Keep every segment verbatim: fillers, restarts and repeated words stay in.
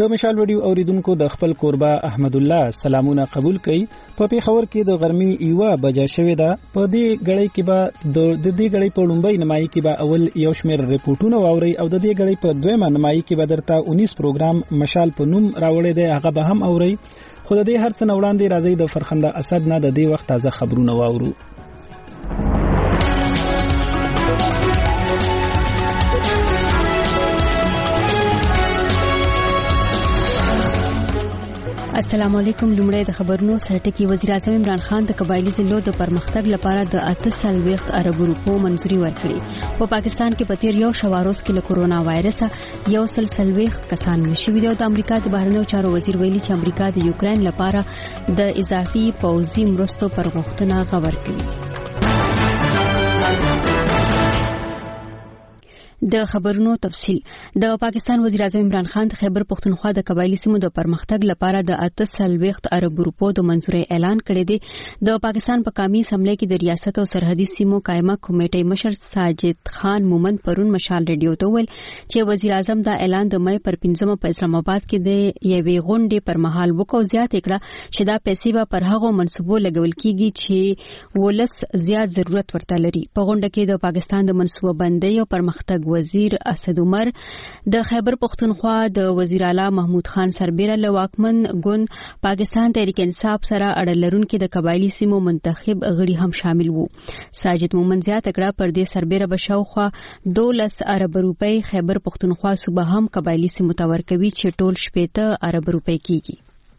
د مشال ویډیو اوریدونکو د خپل کوربه احمد الله سلامونه قبول کړي. په پیښور کې د غرمې یوه بجه شوې ده. په دې غړي کې به د دې غړي په لومړی نمایي کې به اول یو شمېر ریپورتونه واوري او د دې غړي په دویمه نمایي کې به درته اونیس پروګرام مشال په نوم راوړی دی، هغه به هم اوري. خو د دې هر څه نه وړاندې راځي د فرخنده اسد نه د دې وخت تازه خبرونه واورو. السلام علیکم. لومړی د خبرونو سرټکی. وزیر اعظم عمران خان د قبایلی ضلعو د پرمختګ لپاره د اته سلويخت ارب روپو منځوري ورکړي. په پاکستان کې په تیر یو شواروز کې له کورونا وایرس یو سل سلويخت کسان نشوي دي او د امریکا د بهرنیو چارو وزیر ویلي چې امریکا د یوکرين لپاره د اضافي پوځي مرستو پر غوښتنه غور کوي. د خبرونو تفصیل. د پاکستان وزیر اعظم عمران خان د خیبر پختونخوا د قبایلی سیمو د پرمختګ لپاره د اته سلويخت ارب روپو د منځوري اعلان کړی دی. د پاکستان په قومي اسمبلی کې د ریاست او سرحدي سیمو قائمه کمیټې مشر ساجد خان مومند پرون مشال ریډیو ته ویل چې وزیر اعظم دا اعلان د مې پر پنځمه په اسلام آباد کې د یوې غونډې پر مهال وکړ. زیات کړه چې دا پیسې به پر هغو منصوبو لګول کیږي چې ولس زیات ضرورت ورته لري. په غونډه کې د پاکستان د منصوبه بندۍ او پرمختګ وزیر اسد عمر، د خیبر پختونخوا د وزیر اعلی محمود خان سربیره له واکمن ګوند پاکستان تحریک انصاف سره اړه لرونکي د قبایلی سیمو منتخب غړي هم شامل وو. ساجد مومن زیات کړه پر دې سربیره بشاوخوا دولس ارب روپۍ خیبر پختونخوا صوبه هم قبایلی سیمو ته ورکوي چې ټول شپېته ارب روپۍ کیږي.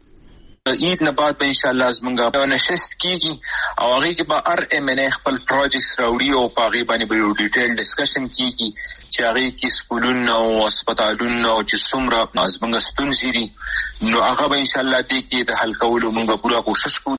عید نه بعد به ان شاء الله زمونږه نشست کیږي او هغه کې به ار ام ان خپل پروجیکټس راوړي او په هغه باندې به یو ډیټیل ډسکشن کیږي چې هغه کې سکولونه او هسپتالونه او چې څومره زمونږه ستونزې دي نو هغه به ان شاء الله دې کې د حل کولو موږ پوره کوشش کوو.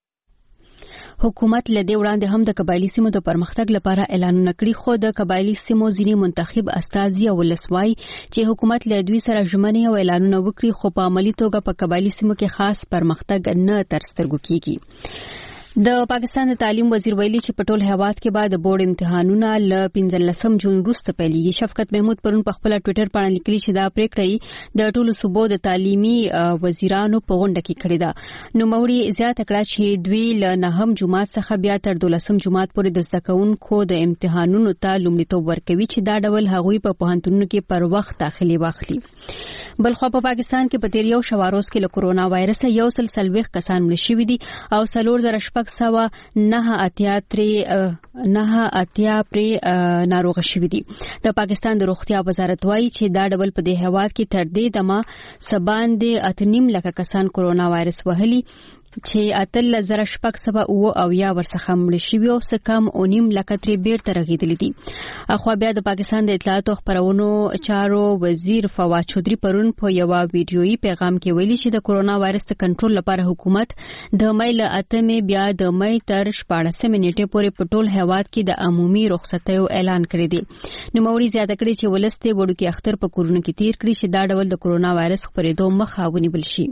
حکومت له دې وړاندې هم د قبایلی سیمو د پرمختګ لپاره اعلانونه کړي، خو د قبایلی سیمو ځینې منتخب استازي او ولسوای چې حکومت له دوی سره ژمنې او اعلانونه وکړي خو په عملی توګه په قبایلی سیمو کې خاص پرمختګ نه تر سترګو کیږي. د پاکستان د تعلیم وزیر ویلي چې په ټول هیواد کې بعد بورډ امتحانونه ل پنځلسم جون وروسته پیلېږي. شفقت محمود پرون په خپل ټوئیټر باندې لیکلي چې دا پریکړه د ټولو صوبو د تعلیمي وزیرانو په غونډه کې کړې ده. نو موري زیات کړه چې دوی ل نهم جمعات څخه بیا تر دولسم جمعات پورې د زده کوونکو د امتحانونو ته لومړیتوب ورکوي چې دا ډول هغوی په پوهنتونونو کې پر وخت داخلي واخلي. بلخو په پاکستان کې په تیر یو شواروز کې له کورونا وایرس یو سل سلويخت کسان مړه شوي دي او څلور زره شپږ سوه نه اتیا ترې نه اتیا پرې ناروغ شوي دي. د پاکستان د روغتیا وزارت وایي چې دا ډول په دې هیواد کې تر دې دمه سباندې اتنیم لکه کسان کورونا وایرس وهلي چې اتل زره شپږ سوه او او یا ورڅخه مړ شوي او څه کم اونیم لکه ترې بیرته رغېدلي دي. اخوا بیا د پاکستان د اطلاعات او خپرونو چارو وزیر فواد چودري پرون په یو ویډیويي پیغام کې ویلي چې د کورونا وایرس کنټرول لپاره حکومت د مې له اتمې بیا د مې تر شپاړسمې نیټې پورې په ټول هیواد کې د عمومي رخصتیو اعلان کړی دی. نوموړي زیاته کړې چې ولسته وړوکی اختر په کورونو کې تیر کړي چې دا ډول د کورونا وایرس خپرېدو مخه ونیول شي.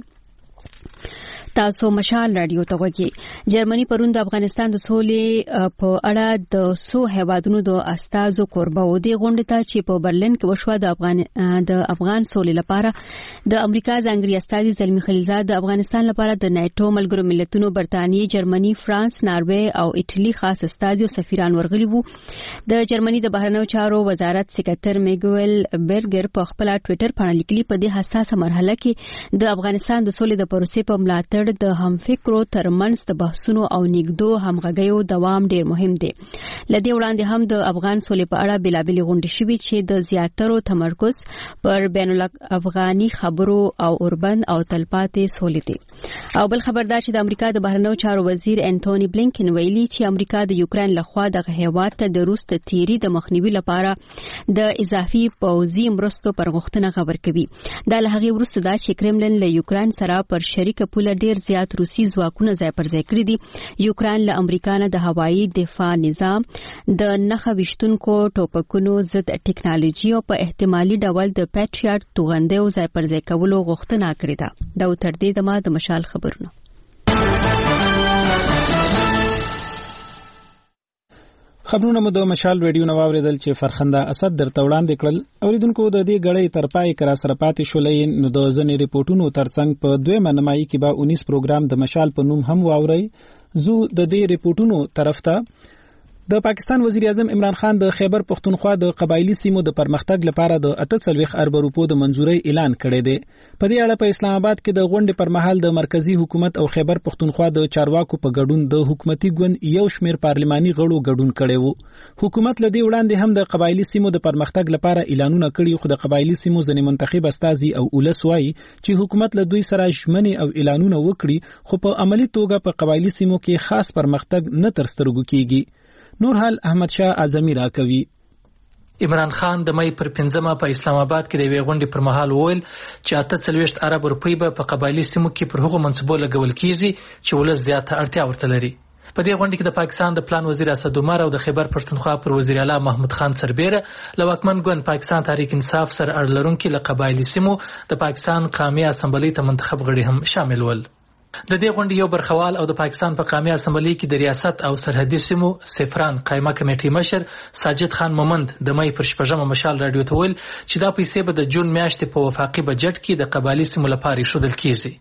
تاسو مشال رادیو ته وګورئ. جرمني پرون د افغانستان د سولې په اړه د سو هیوادونو د استازو کوربه و دي غونډه ته چې په برلین کې وشو د افغان د افغان سولې لپاره د امریکا ځانګړي استازي زلمی خلیلزاد د افغانستان لپاره د ناتو ملګرو ملتونو برتانیې، جرمني، فرانس، ناروې او ایټالي خاص استازي او سفیران ورغلي وو. د جرمني د بهرنیو چارو وزارت سکرټر میګویل برګر په خپل ټوئیټر باندې لیکلي په دې حساسه مرحله کې د افغانستان د سولې د پروسې په ملاتړ د همفکرو ترمنځ د بحثونو او نګدو همغږیو دوام ډیر مهم دی. لدې وړاندې هم د افغان سولې په اړه بلابلې غونډې شوې چې د زیاترو تمرکز پر بین الافغاني خبرو او اوربند او تلپاتې سولې دی. او بل خبردار چې د امریکا د بهرنیو چارو وزیر انټونی بلینکن ویلي چې امریکا د یوکرين لخوا د هیواد ته د روس ته تیری د مخنیوي لپاره د اضافي پوځي مرستو پر غوښتنه خبر کوي. دا له هغې وروسته دا چې کرملن له یوکرين سره پر شریکه پوله ډیر زیات روسي ځواکونه ځای پر ځای کړي دي. یوکرين له امریکا نه د هوایي دفاع نظام، د نښه ویشتونکو ټوپکونو ضد ټیکنالوژي او په احتمالي ډول د پیټریاټ توغندیو ځای پر ځای کولو غوښتنه کړې ده. دا تر دې دمه د مشال خبرونه. خبرونه مو د مشال ریډیو نو اوریدل چې فرخنده اسد درته وړاندې کړل. اوریدونکو د دې غړې تر پای کرا سره پاتې شولې نو د ځنې ریپورتونو ترڅنګ په دویمه نمایي کې به انیس پروګرام د مشال په نوم هم واوري. زو د دې ریپورتونو طرف ته د پاکستان وزیر اعظم عمران خان د خیبر پختونخوا د قبایلی سیمو د پرمختګ لپاره د اته څلوېښت ارب روپو د منځوري اعلان کړی دی. په دې اړه په اسلام آباد کې د غونډې پر مهال د مرکزی حکومت او خیبر پختونخوا د چارواکو په ګډون د حکومتي ګوند یو شمېر پارلماني غړو ګډون کړی وو. حکومت لدی وړاندې هم د قبایلی سیمو د پرمختګ لپاره اعلانونه کړي، خو د قبایلی سیمو ځنې منتخب استازي او ولس وایي چې حکومت له دوی سره ژمنې او اعلانونه وکړي، خو په عملی توګه په قبایلی سیمو کې خاص پرمختګ نه تر سترګو کیږي. نور حال احمد شاه اعظمي راکوي. عمران خان د مې پر پنځمه په اسلام آباد کې د وی غونډې پر مهال وویل چې اته څلوېښت ارب روپۍ به په قبایلی سیمو کې پر هغو منصبو لګول کیږي چې ولس زیاته اړتیا ورته لري. په دې غونډه کې د پاکستان د پلان وزیر اسد عمر او د خیبر پښتونخوا پر وزیر اعلی محمود خان سربیره له واکمن ګوند پاکستان تحریک انصاف سره اړه لرونکي له قبایلی سیمو د پاکستان قومي اسمبلی ته منتخب غړي هم شامل ول. د دې غونډې یو برخوال او د پاکستان په قومي اسمبلی کې د ریاست او سرحدي سیمو سفران قائمه کمیټې مشر ساجد خان مومند د مې پر شپږمه مشال رادیو ته ویل چې دا پیسې به د جون میاشتې په وفاقي بجټ کې د قبایلی سیمو لپاره شودل کیږي.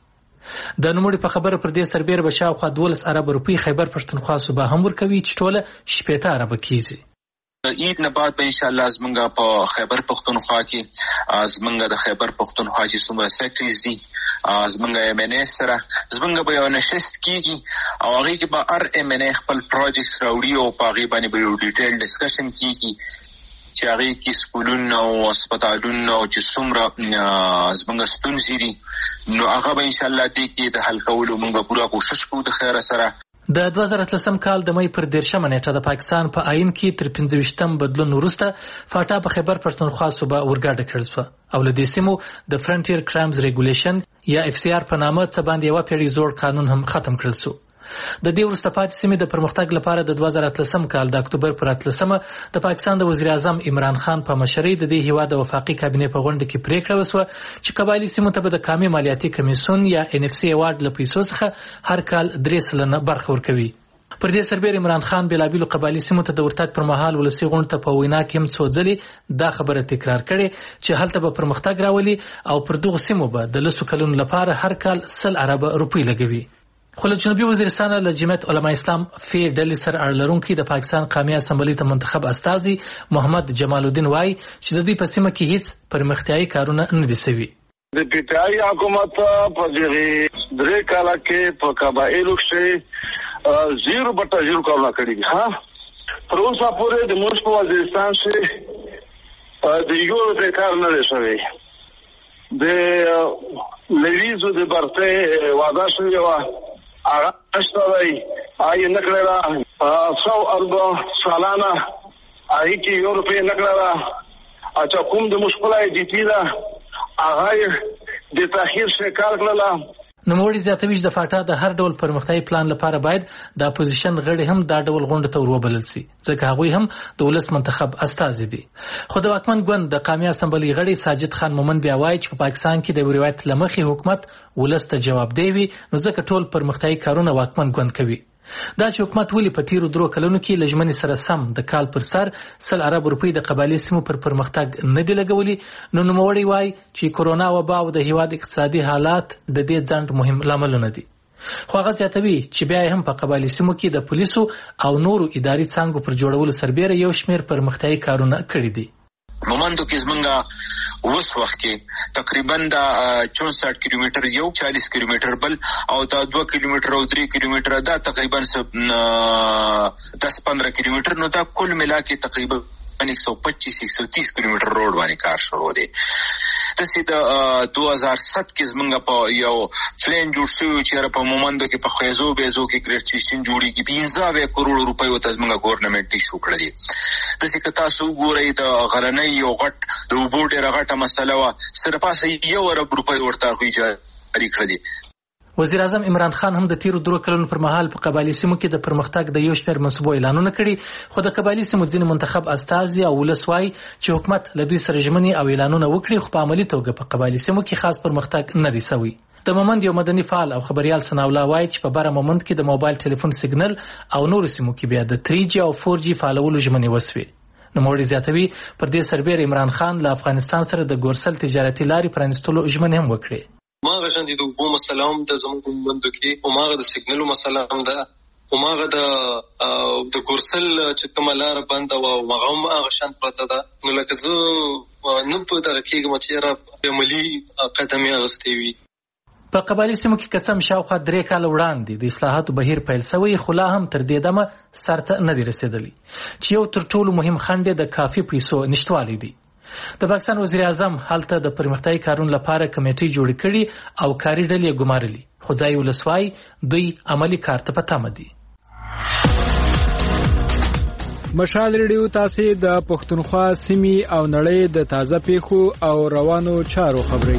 د نوموړي په خبره پر دې سربېره به شاوخوا دولس ارب روپۍ خیبر پښتونخوا صوبه هم ورکوي چې ټوله شپېته ارب کیږي. عید نه بعد به ان شاء الله زمونږ په خیبر پختونخوا کې زمونږ د خیبر پختونخوا چې څومره سیکټریز دي زمونږ ایم ان ای سره زمونږ به یو نشست کیږي او هغه کې به هر ایم ان ای خپل پروجیکټس راوړي او په هغه باندې به یو ډیټیل ډسکشن کیږي چې هغه کې سکولونه او هسپتالونه او چې څومره زمونږ ستونزې دي نو هغه به ان شاء الله دې کې د حل کولو موږ پوره کوشش کوو د خیر سره. د دوه زره اتلسم کال د مې پر دیرشمه نیټه د پاکستان په آئین کې تر پنځه ویشتم بدلون وروسته فاټا په خیبر پښتونخوا صوبه ورګاډه کړل شو او له دې سیمو د فرنټیر کرایمز ریګولیشن یا اف سی آر په نامه څه باندې یو پیړۍ زوړ قانون هم ختم کړل شو. د دې وروسته پاتې سیمې د پرمختګ لپاره د دوه زره اتلسم کال د اکتوبر پر اتلسمه د پاکستان د وزیر اعظم عمران خان په مشرۍ د دې هیواد د وفاقي کابینې په غونډه کې پریکړه وشوه چې قبایلی سیمو ته به د قومي مالیاتي کمیسیون یا ان اف سی ایوارډ له پیسو څخه هر کال درې سلنه برخه ورکوي. پر دې سربېره عمران خان بېلابېلو قبایلی سیمو ته د ورتګ پر مهال ولسي غونډې ته په وینا کې هم څو ځلې دا خبره تکرار کړې چې هلته به پرمختګ راولي او پر دغو سیمو به د لسو کلونو لپاره هر کال سل ارب روپۍ لګوي. خو له جنوبي وزیرستان له جمعیت علما اسلام فی ډلې سره اړه لرونکي د پاکستان قومي اسمبلی ته منتخب استازي محمد جمال الدین وایي چې د دوی په سیمه کې هیڅ پرمختیایي کارونه نه دي سوي. د پیټای حکومت په دغه درې کاله کې په قبایلو کې زیرو بټا زیرو کارونه کړي دي. ها پر اوسه پورې د موږ په وزیرستان کې د یو د کار نه شوی. د لویزو د برته وعده شوی و هغه اشتوي آی نکړه څو اربع سالانه آی کې یو روپې نکړه اچھا کوم د مشکلای دي پیدا هغه د تاخير څخه کار کړل. نوموړي زیاتوي چې د فاټا د هر ډول پرمختیایي پلان لپاره باید د اپوزیشن غړي هم دا ډول غونډه ته وروبلل شي ځکه هغوی هم د ولس منتخب استازي دي. خو د واکمن ګوند د قومي اسمبلی غړي ساجد خان مومند بیا وایي چې په پاکستان کې د روایت لمخې حکومت ولس ته جواب دی وي نو ځکه ټول پرمختیایي کارونه واکمن ګوند کوي. دا چې حکومت ولې په تیرو درو کلونو کې لجمنې سره سم د کال پر سر سل ارب روپۍ د قبایلی سیمو پر پرمختګ نه دی لګولي نو نوموړي وایي چې کورونا وبا او د هیواد اقتصادي حالات د دې ځنډ مهم لاملونه دي. خو هغه زیاتوي چې بیا هم په قبایلی سیمو کې د پولیسو او نورو اداري څانګو پر جوړولو سربېره یو شمېر پرمختیایي کارونه کړي دي. مومندو کې زمونږ اوس وخت کې تقریبا دا چونسठ کیلومتر یو چالیس کیلومتر بل او دا دوه کیلومتر او درې کیلومتر دا تقریبا دس پندرہ کیلومتر نو دا کل ملا کې تقریبا ایک سو پچیس ایک سو تیس کیلومتر روډ باندې کار شروع دی. تاسو د دو هزار سات کې زمونږ په یو فلین جوړ شوی چې په مومندو کې په خیزو بیزو کې ګریډ سیستم جوړیږي پنځه کروڑ روپۍ وته زمونږ ګورنمنت ایشو کړی. تاسو که تاسو ګورئ د غرنۍ یو غټ د اوبو ډېره غټه مسله وه صرف هسې یو ارب روپۍ ورته هغوی جاري کړلې. وزیر اعظم عمران خان هم د تیرو درو کلونو پر مهال په قبایلی سیمو کې د پرمختګ د یو شمېر منصوبو اعلانونه کړي خو د قبایلی سیمو ځینې منتخب استازي او ولس وایي چې حکومت له دوی سره ژمنې او اعلانونه وکړي خو په عملي توګه په قبایلی سیمو کې خاص پرمختګ نه دی سوی. د مومند یو مدني فعال او خبريال سناولا وایي چې په بره مومند کې د موبایل ټلیفون سیګنل او نور سیمو کې بیا د تھری جی او فور جی فعالولو ژمنې وسوي. نوموړي زیاتوي پر دې سربېر عمران خان له افغانستان سره د ګورسل تجارتي لارې پرانستلو ژمنې هم وکړي. ماغه شان دي د وبو مسله هم د زموږ مومند کې او ماغه د سیګنلو مسله هم ده او ماغه د د ګورسل چې کومه لار بند او ماغه هم هغه شان پرته ده. نو لکه زه نه په دغه کېږم چې را عملي قدمې اخیستې وي. په قبایلي سیمو کې قسم شاوخوا درې کاله وړاندې د اصلاحاتو بهیر پیل شوی، خو لا هم تر دې دمه سرته نه دی رسېدلی چې یو تر ټولو مهم خنډ د کافي پیسو نشتوالی دی. د پاکستان وزیر اعظم هلته د پرمختیايي کارونو لپاره کمیټې جوړې کړي او کاري ډلې ګمارلي، خو ځای ولسوای دوی عملی کار ته پاتم دي. مشال ریډیو تاسو د پښتونخوا سیمې او نړۍ د تازه پیښو او روانو چارو خبري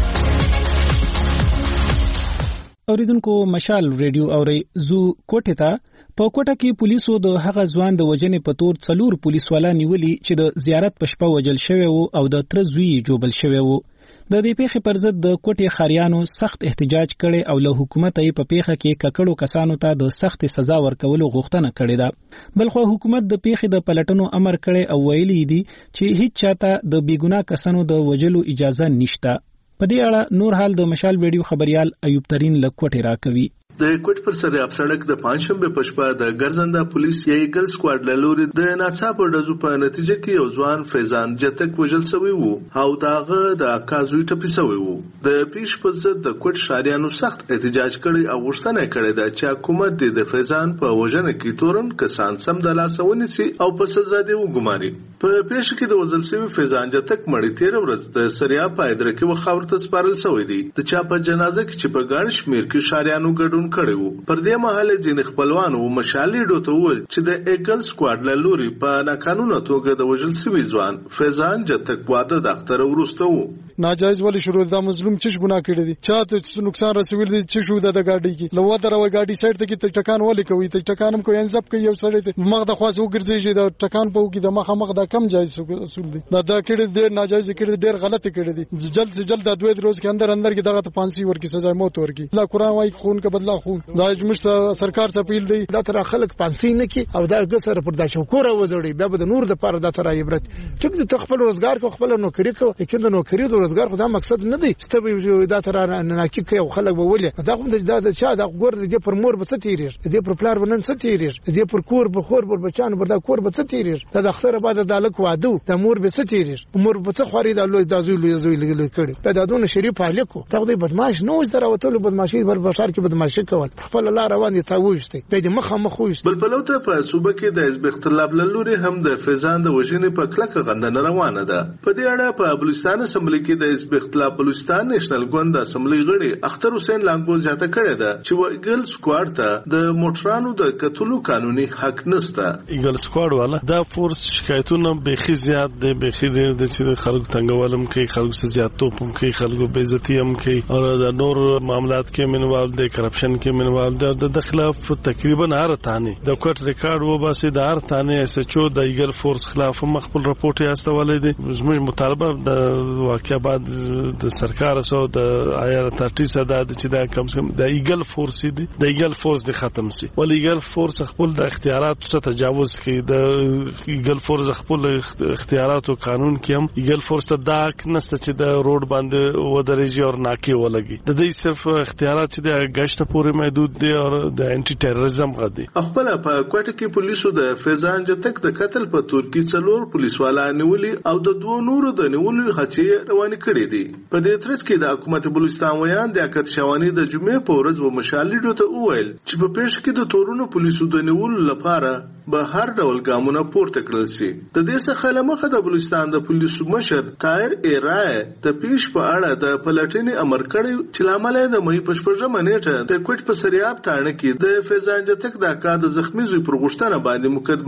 اوریدونکو. مشال ریډیو اوري زو کوټه ته په کوټه کې پولیسو د هغه ځوان د وجنې په تور څلور پولیس والا نیولي چې د زیارت په شپه وجل شوی وو او د تر زوی جوبل شوی وو. د دې پیښې پر ضد د کوټې خاریانو سخت احتجاج کړي او له حکومت یې په پیښه کې ککړو کسانو ته د سخت سزا ورکولو غوښتنه کړې ده. بلخو حکومت د پیښې د پلټنو امر کړي او ویلي دي چې هیڅ چاته د بیګناه کسانو د وجلو اجازه نشته. په دې اړه نور حال د مشال ویډیو خبريال ایوب ترين لکوټه راکوي. د کوټ پر سریاب سړک د پنځشنبه په شپه د ګرځنده پولیس یې ګل سکواډ له لوري د ناڅاپه ډزو په نتیجه کې یو ځوان فیضان جتک وژل شوی وو او داغه د اکازوی ټپي شوی وو. د پیش په ضد د کوټ شاریانو سخت احتجاج کړي او غوښتنه کړې ده چې حکومت د فیضان په وژنه کې تورن کسان سم د لاسونی سي او په سزا دی وګماري. په پیش کې د وزل شوی فیضان جتک مړی تیر ورځ د سریاب په ادره کې وخاورته سپارل شوی دی. د چا په جنازه کې چې په ګڼ شمیر کې شاریانو ګډون کړي وو. پر دې مهال ځین خپلوانو مشالې ډوته ول چې د ایګل سکواډ له لوري په ناقانونه توګه د وژل شوی ځوان فیضان جتک واده د اختر ورسته وو. ناجایز ولی شروع دا مظلوم چش ګناه کړی دي، چاته نقصان رسول دي چې شو د گاډي کې لو دروي گاډي سایډ ته کې ټکان ولي کوي ته ټکانم کوي انځب کوي یو سړی ته مخ د خواص وګرځي د ټکان په کې د مخه مخ دا کم جایز اصول دي. دا دا کړي ډیر ناجایز کړي ډیر غلط کړي دي. جلد سے جلد د دوه روز کې اندر اندر کې دغه ته پانسی ورکی سزا موت ورکی. لا قرآن وايي خون کا بدلا خون. دا جمش سرکار ته پیل دی دا تر خلک پانسی نه کی او دا ګسر پر دا شکر وځړي بیا د نور د پر دا تر عبرت چې د خپل روزګار کو خپل نوکری کو لیکن د نوکری د روزګار خدا مقصد نه دی ستوي دا تر نه کی کوي خلک به ولې دا کوم د چا دا ګور د پر مور به ستیریش د پر پلار بنن ستیریش د پر کور به خور پر بچان پر دا کور به ستیریش دا د اختر بعد د لک وادو د مور به ستیریش مور به څه خوري د لوی د زوی لوی زوی لګل کړي دا دونه شریف اهلکو دا د بدمعاش نو زره وتلو بدمعشي بر بشار کې بدمعشي کول خپل الله روان دي تاوښتي د مخه مخوښت. بل پلوته په صوبه کې د حزب اختلاف لوري هم د فیضان د وژنې په کلکه غندنه روانه ده. په دې اړه په بلوچستان اسمبلی کې د حزب اختلاف بلوچستان نېشنل ګوند اسمبلی غړي اختر حسین لانګو ځاته کړی ده چې وګل سکواډ ته د موټرانو د قتلو قانوني حق نشته. ایګل سکواډ والا دا فورس شکایتونه به خي زیات دي به خي ډېر د چې خلکو تنګولم کې خلکو سره زیاتو پم کې خلکو بے عزتی هم کې او د نور معاملات کې منوال دي کرپشن کې منوال دي د خلاف تقریبا هر تانه د کوټ ریکارډ و باسي د هر تانه اس ایچ او د ایګل فورس خلاف مخبل رپورټ یې استولې دي. زموږ مطالبه د واقعیا بعد د سرکار سره د آیا ترټی صدا چې دا کم څه د ایګل فورس دي د ایګل فورس د ختم سي ول ایګل فورس خپل د اختیارات څخه تجاوز کوي. د ایګل فورس خپل اختیارات او قانون کې هم ایګل فورس ته دا نسته چې د روډ باندې و درېږي او ناکي ولګي. د دې صرف اختیارات چې د غشت پورې محدود دي او د انټي ټیرریزم غدي. خپل په کوټه کې پولیسو د فیضان جتک د قتل په ترکی څلور پولیس والا نیولي او د دوه نورو د نیولو هڅې روانې کړې دي. په دې ترڅ کې د حکومت بلوچستان ویان د اکت شوانی د جمعې په ورځ و مشالډو ته وویل چې په پیښ کې د تورونو پولیسو د نیولو لپاره به هر ډول ګامونه پورته کړل شي. د دې څخه لمخه د بلوچستان د پولیسو مشر طاهر ایرای د پیښ په اړه د پلټنې امر کړی چې لامل د مې په شپږمه نیټه د کوټ په سریاب تاڼه کې د فیضان جتک د اکا د زخمی زوی پر غوښتنه باندې مقدمه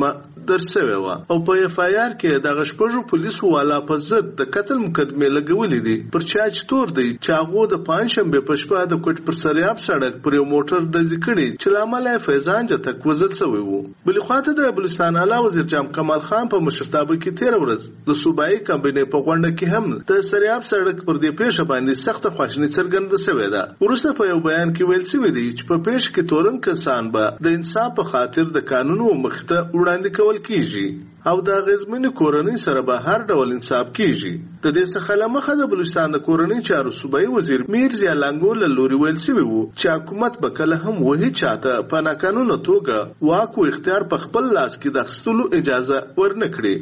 درج شوی و او په اف آی آر کې د غشپړو پولیسو والا په ضد د قتل مقدمه لګولې دي پر چا چې تور دی چې هغه د پنځشنبه په شپه د کوټ پر سریاب سړک پر یو موټر د ذکرې چې لامل فیضان جتک وزل شوی وو. بل خواته د بلوچستان اعلی وزیر جام کمال خان په مشرتابه کې تیر ورځ د صوبایي کمبینې په غونډه کې هم د سریاب سړک پر دې پیښه باندې سخت خواشنی څرګنده شوې ده. ورسته په یو بیان کې ویل شوی دی چې په پیښه کې تورن کسان به د انصاف په خاطر د قانون مخته وړاندې کول کیږي او د غزمن کورنۍ سره به هر ډول انصاف کیږي. د دې څخه لمخه د بلوچستان د کورنۍ چارو صوبایي وزیر میر ضیا لنګول لوري ویل شوی وو چې حکومت به کله هم وਹੀ چاته په ناقانونه توګه واک او اختیار په خپل لاس کې د اخیستلو اجازه ورنکړي.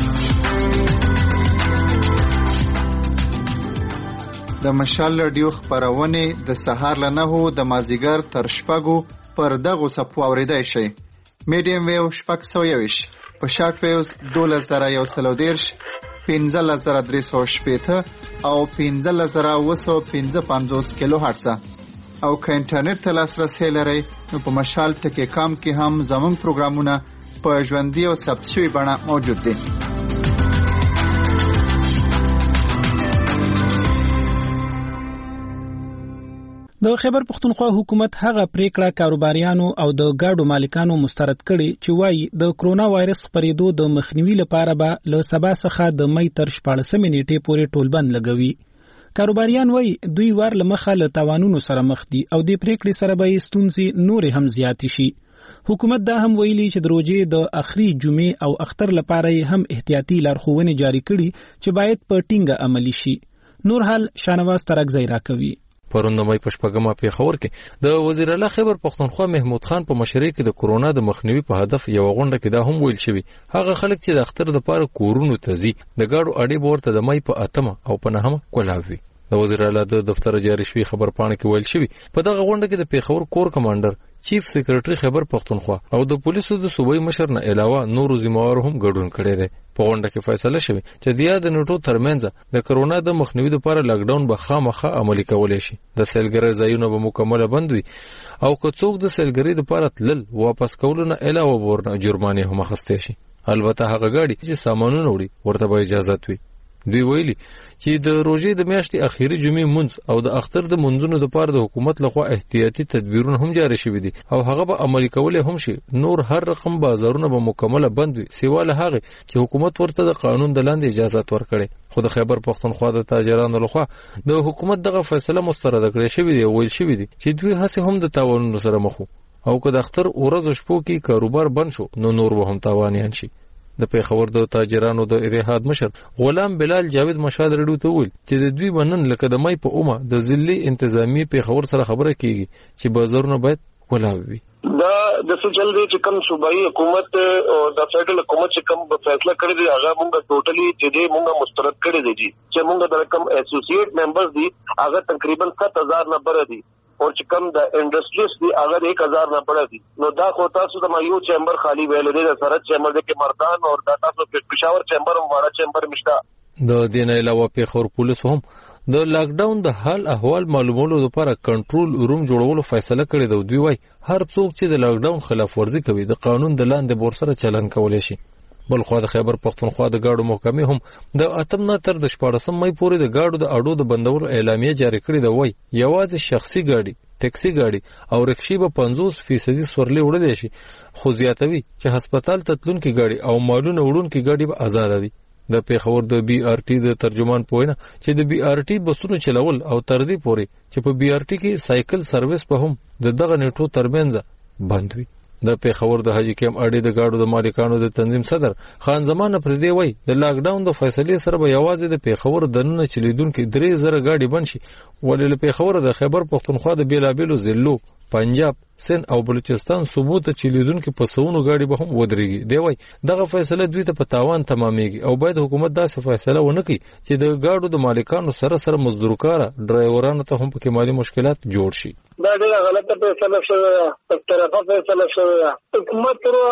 د مشال رادیو خبرونه د سهار له نهو د مازیګر تر شپږو پر دغه صفو اوریدای شي. میډیم ویو شپږ سوه یویش په شارټ ویوز دولس زره یو سل او دېرش پنځلس زره درې سوه شپېته او پنځلس زره اوه سوه پنځه پنځوس کیلو هرټزه او که انټرنیټ ته لاسرسی لرئ نو په مشال ټکی کام کې هم زموږ پروګرامونه په ژوندي او ثبت شوي بڼه موجود دي. د خیبر پختونخوا حکومت هغه پریکړه کاروباریانو او د ګاډو مالکانو مسترد کړي چې وایي د کرونا وایرس خپرېدو د مخنیوي لپاره به له سبا څخه د مې تر شپاړسمې نیټې پورې ټولبند لګوي. کاروباریان وایي دوی وار لمخه له تاوانونو سره مخ دي او د پریکړې سره به ستونزې نورې هم زیاتې شي. حکومت دا هم ویلي چې د روژې د اخري جمعې او اختر لپاره هم احتیاطي لارښوونې جاری کړي چې باید په ټینګه عملي شي. نور حال شانواز ترکزی راکوي. پرون د مې په شپږمه پیښور کې د وزیر اعلی خیبر پختونخوا محمود خان په مشرۍ کې د کرونا د مخنیوي په هدف یو غونډه کې دا هم ویل شوی هغه خلک چې د اختر د پاره کورونو ته ځي د ګاډو اډې ورته د مې په اتمه او په نهمه کولاوي. د وزیر اعلی د دفتر جاری شوی خبر پاڼه کې ویل شوی په دغه غونډه کې د پیښور کور کمانډر چیف سیکریټری خیبر پختونخوا او د پولیسو د صوبایي مشر نه علاوه نورو ذمہوارو هم ګډون کړی دی. په غونډه کې فیصله شوی چې د یاد نیټو ترمنځ د کرونا د مخنیوي لپاره لاک ډاون به خامخا عملي کولای شي. د سیلګرۍ ځایونه به مکمل بند وي او که څوک د سیلګرۍ لپاره تلل واپس کولو نه علاوه ورنه جرمانه هم اخیستل شي. البته هغه ګاډي چې سامانونه وړي ورته به اجازه وي. دوی ویلي چې د روژې د میاشتې اخیری جمعې مونځ او د اختر د مونځونو لپاره د حکومت لخوا احتیاطي تدبیرونه هم جاری شوي دي او هغه به عملي کولای هم شي. نور هر رقم بازارونه به مکمل بند وي سیوا له هغه چې حکومت ورته د قانون د لاندې اجازه ورکړي. خو د خیبر پختونخوا د تاجرانو لخوا د حکومت دغه فیصله مسترد کړې شوې دی او ویل شوی دی چې دوی هڅه هم د تاوانونو سره مخ او که د اختر ورځ شپو کې کاروبار بند شو نو نور به هم تاوانیان شي. د پیښور د تاجرانو د اتحاد مشر غلام بلال جاوید مشاد رډو ته ویل چې د دوی بنن لکه د مې په اومه د ځلې انتظامی پیښور سره خبره کیږي چې بازارونه باید ولاوي. دا د څه چل دی چې کوم صوبایي حکومت او د فدرال حکومت چې کوم فیصله کړی دی هغه موږ ټوټلی چې دی موږ مسترد کړی دی چې موږ د رقم اسوسییټ ممبرز دي هغه تقریبا سات هزار نه بر دي او چې کوم د انډستریز دي هغه ایک هزار نه بر دي. نو دا خو تاسو د مایو چیمبر خالی ویل دی د سرحد چیمبر کې مردان او د تاسو په پېښور چیمبر او واره چیمبر مشتا. د دین علاوه پیښور پولیس هم د لاک ډاون د حال احوال معلومولو لپاره کنټرول روم جوړولو فیصله کړې ده. دوی وايي هر څوک چې د لاک ډاون خلاف ورزي کوي د قانون د لاندې بور سره چلن کولای شي. بل خو د خیبر پختونخوا د ګاډو محکمې هم د اتم نه تر د شپاړسم مې پورې د ګاډو د اډو د بندولو اعلامیه جاری کړې ده. وایي یوازې شخصي ګاډي ټیکسي ګاډي او رکشي به پنځوس فیصدي سورلي وړل شي خو زیاتوي چې هسپتال ته تلونکي ګاډي او مالونه وړونکي ګاډي به آزاد دي. د پیښور د بي آر ټي د ترجمان پوینه چې د بي آر ټي بسونو چلول او تر دې پورې چې په بي آر ټي کې سایکل سرویس په هم د دغه نیټو ترمنځ بند وي. د پیښور د حاجی کیم اډې د ګاډو د مالکانو د تنظیم صدر خان زمان پردې وای د لاک ډاون د فیصلې سره به یوازې د پیښور د نن چلیدونکو درې زره ګاډي بند شي ولې له پیښور د خیبر پختونخوا د بیلابیلو ضلعو پنجاب سند او بلوچستان صوبو ته چلیدونکو په سونو ګاډي به هم ودرېږي. دی وای دغه فیصله دوی ته په تاوان تمامېږي او باید حکومت داسې فیصله ونه کړي چې د ګاډو د مالکانو سره سره مزدورکاره ډرایورانو ته هم پکې مالی مشکلات جوړ شي. دا ډېره غلطه فیصله شوې ده، په طرفه فیصله شوې ده. حکومت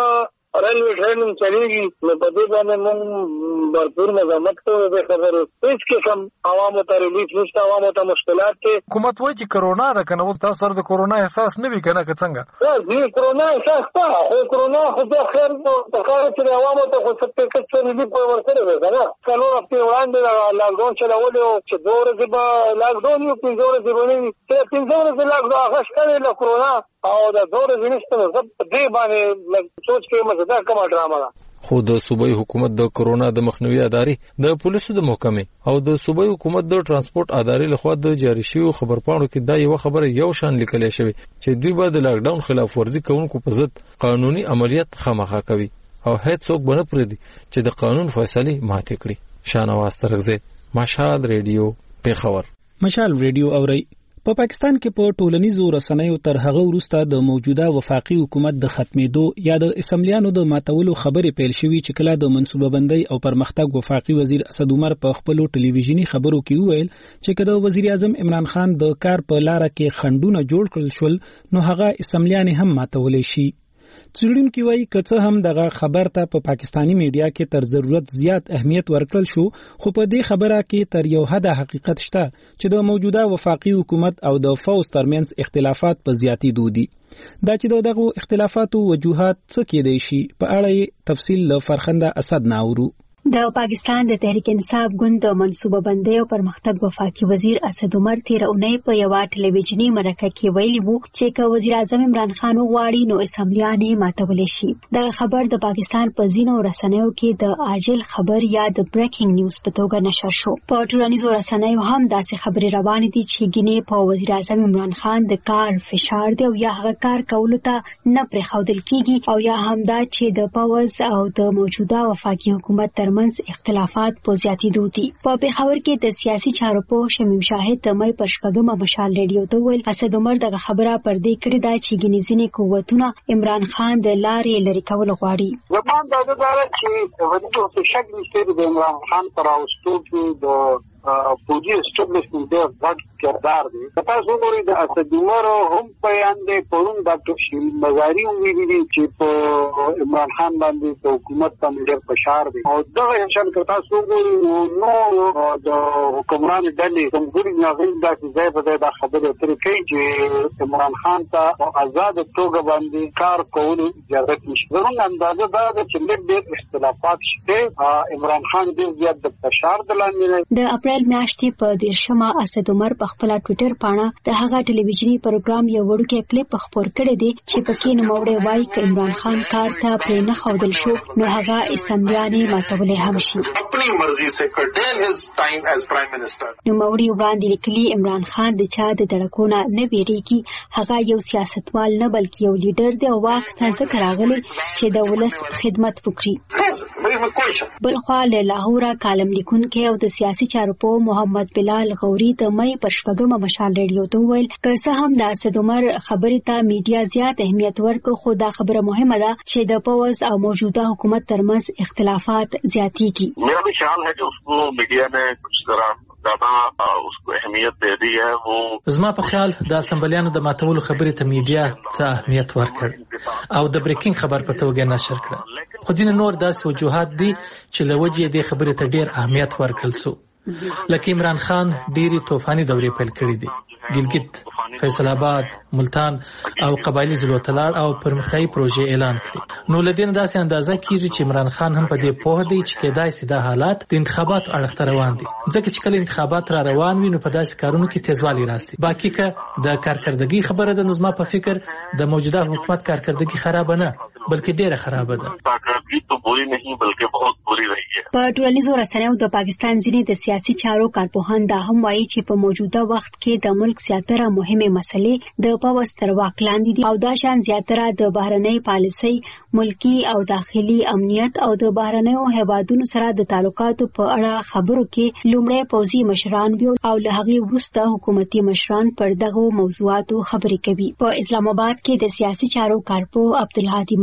ریلوی ټرین چلیږي نو په دې باندې موږ بھرپور مزاحمت کوو د خبرو هیڅ قسم عوامو ته ریلیف نشته عوامو ته مشکلات دي حکومت وایي چې کرونا ده کنه تاسو سره د کرونا احساس نه وی کنه که څنګه دې کرونا احساس ته خو کرونا خو د خیر په کار کې عوامو ته خو څه څه ریلیف ورکړي وي کنه څلور هفته وړاندې لاکډاون چلولو چې دوه ورځې به لاکډاون یو پنځه ورځې باندې چې پنځه ورځې لاکډاون هغه شته له کرونا او د دوه ورځې نشته زب دې باندې سوچ کې مزدا کومه ډرامه ده خو د صوبایي حکومت د کرونا د مخنیوي ادارې د پولیسو د محکمې او د صوبایي حکومت د ترانسپورت ادارې لخوا د جاری شوی خبرپاڼو کې دا یو خبره یو شان لیکل شوی چې دوی به د لاکډاون خلاف ورزي کوونکو په ضد قانوني عملیات خامخا کوي او هیڅ څوک بنه پردي چې د قانون فیصله ماته کړي شانواز ترغزه مشال ریډیو پیښور مشال ریډیو اوري په پاکستان کې په ټولنیزو رسنیو تر هغه وروسته د موجوده وفاقي حکومت د ختمېدو یا د اسمبلیانو د ماتولو خبرې پیل شوې چې کله د منصوبه بندۍ او پرمختګ وفاقي وزیر اسد عمر په خپل ټلویزیونی خبرو کې وویل چې کله وزیر اعظم عمران خان د کار په لار کې خندونه جوړ کړل شول نو هغه اسمبلیان هم ماتولې شي څېړونکي وایي که څه هم دغه خبر ته په پا پاکستانی میډیا کې تر ضرورت زیات اهمیت ورکړل شو خو په دې خبره کې تر یو حد حقیقت شته چې د موجوده وفاقي حکومت او د فوز ترمنځ اختلافات په زیاتېدو دي دا چې دغه اختلافاتو وجوهات څه کېدای شي په اړه تفصیل له فرخنده اسد ناورو د پاکستان د تحریک انصاف ګوند د منصوبه بندۍ او پرمختګ وفاقي وزیر اسد عمر تیر اونۍ په یو ټلویزیونی مرکه کې ویلي وو چې که وزیر اعظم عمران خان وغواړي نو اسمبلیان یې ماتولی شي دا خبر د پاکستان په ځینو رسنیو کې د عاجل خبر یا د بریکینګ نیوز په توګه نشر شو په ټولنیزو رسنیو هم داسې خبرې روانې دي چې ګینه په وزیر اعظم عمران خان د کار فشار دی او یا هغه کار کولو ته نه پرېښودل کیږي او یا هم دا چې د پاوز او د موجوده وفاقي حکومت ترمنځ اختلافات په زیاتېدو دي په پیښور کې د سیاسي چارو په شمیم شاهد د مې پر شپږمه مشال ریډیو ته ویل اسد عمر دغه خبره پر دې کړې ده چې ګنیزنې قوتونه عمران خان د لارې لري کول غواړي زموږ د دغه چې ودې څه شک نشته د عمران خان پر اوستو کې د فوجي اسټابلیشمنت د غټ کردار دی تاسو وګورئ د اسد عمر هم بیان دی پرون ډاکټر شیل مزاری ویلي چې په عمران خان باندې په حکومت باندې ډېر فشار دی او دغه شان که تاسو وګورئ نو د حکومران ډلې کومګوري ناغین د ځای په ځای د خبرې ترې کوي چې عمران خان ته آزاد توګه باندې کار کول اجازه نشته زموږ اندازه دا ده چې ډېر اختلافات شته عمران خان ډېر زیات د فشار د لاندې د اپریل میاشتې په دیرشمه اسد عمر په خپل ټوئیټر باندې د هغه ټلویزیونی پروګرام یو وړوکی کلیپ خپور کړی دی چې پکې نوموړی وایي چې عمران خان کار ته پرې نه ښودل شو نو هغه اسمبلیانې ماتولی هم شي خپل مرزي سے curtail his time as prime minister نوموړی وړاندې لیکلي عمران خان د چا د دړکونه نه ویریږي هغه یو سیاستوال نه بلکې یو لیډر دی او وخت ته ځکه راغلی چې د ولس خدمت وکړي بلخوا له لاهور کالم لیکونکي او د سیاسي چارو محمد بلال غوري د مې پر شپږمه مشال ریډیو ته ویل که څه هم د اسد عمر خبرې ته میډیا زیات اهمیت ورکړ خو دا خبره مهمه ده چې د پوز او موجوده حکومت ترمنځ اختلافات زیاتېږي میرا بھی خیال ہے کہ اس کو میڈیا نے کچھ طرح زیادہ اس کو اهمیت دے دی ہے وہ زما په خیال د اسمبلیانو د ماتولو خبرې ته میډیا څه اهمیت ورکړ او د بریکینګ خبر په توګه نشر کړ خو ځینې نور داسې وجوهات دي چې لوجې د خبرې ته ډیر اهمیت ورکړل سو لکه عمران خان ډيري طوفاني دورې پیل کړې دي ګلګت فیصل آباد ملتان او قبایلی زلوتلار او پرمختیايي پروژې اعلان کړي نو لدین داسې اندازه کیږي چې عمران خان هم په دې پوه دی چې کېدای شي دا حالات د انتخاباتو اړخ روان دي ځکه چې کله انتخابات را روان وي نو په داسې کارونو کې تیزوالی راسي باقي که د کارکردګي خبره ده نو زما په فکر د موجوده حکومت کارکردګي خراب نه بلکې ډیره خراب ده کارکردګي ته بوري نه بلکې بہت بوري رہی ہے په ټولنیزو رسنیو د پاکستان ځینې د سیاسي چارو کارپوهان دا هم وایي چې په موجوده وخت کې د ملک زیاتره مهمه مسلې د پاوس تر واک لاندې دي او دا شان زیاتره د بهرنۍ پالیسۍ ملکی او داخلي امنیت او د بهرنیو هیوادونو سره د تعلقاتو په اړه خبرو کې لومړی پوځي مشران بیا او له هغې وروسته حکومتي مشران پر دغه موضوعاتو خبرې کوي په اسلام آباد کې د سیاسي چارو کارپوه عبدالهادي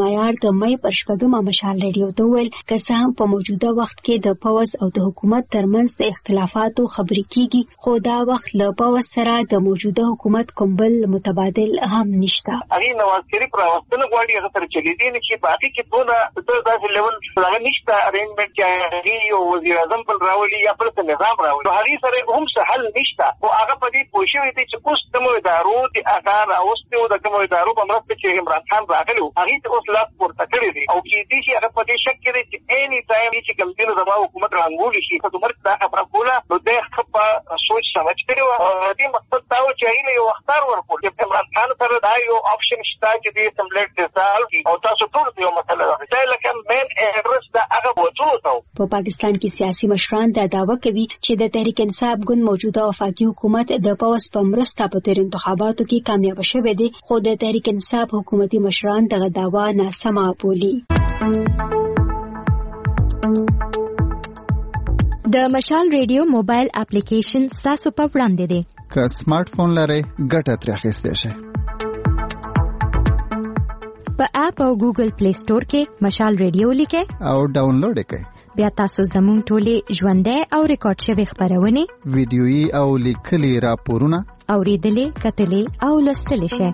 مایار د مې پر شپږمه مشال ریډیو ته ویل که څه هم په موجوده وخت کې د پوز او د حکومت ترمنځ د اختلافاتو خبرې کیږي خو دا وخت له پوز سره د موجوده حکومت کوم بل متبادل هم نشته. هغه نواز شریف راوستنه غواړي هغه تر چلی دي چې باقي کې دونه د داسې لیول څنګه نشته ارینجمنت کې یو وزیر اعظم بل راولي یا بل نظام راولي هغه سره هم څه حل نشته او هغه په دې پوښتنه دي چې اوس د مو ادارو د هغه راوستو د کوم ادارو په مرسته چې عمران خان راغلی هغه ته اوس لاس پورته کړی دی او کې دي چې هغه په دې شک کې چې اني ټایم چې کوم دین د حکومت رانګول شي په عمر دا خبره کوله نو د خپل سوچ سمج کړو دې مقصد دا و چې ایله یو اختیار ورکول چې عمران خان سره دا یو اپشن شته چې دې سمبلیټ ډیزالو او تاسو ټول یو مسله ده چې لکه مین اډرس دا هغه وځو په پاکستان کې سیاسي مشران دا دعوه کوي چې د تحریک انصاف ګوند موجوده وفاقي حکومت د پوس په مرسته په تیر انتخاباتو کې کامیاب شوه دي خو د تحریک انصاف حکومتي مشران دغه دعوا ناسمه بولي. د مشال ریډیو موبایل اپلیکیشن تاسو په وړاندې دی. که سمارټ فون لرئ ګټه ترې اخیستی شئ. په اپ او ګوګل پلی سٹور کې مشال ریډیو لیکئ او ډاونلوډ کړئ. بیا تاسو زموږ ټولې ژوندۍ او ریکارډ شوې خبرونه ویډیويي او لیکلي راپورونه اوریدلې کتلې او لوستلې شئ.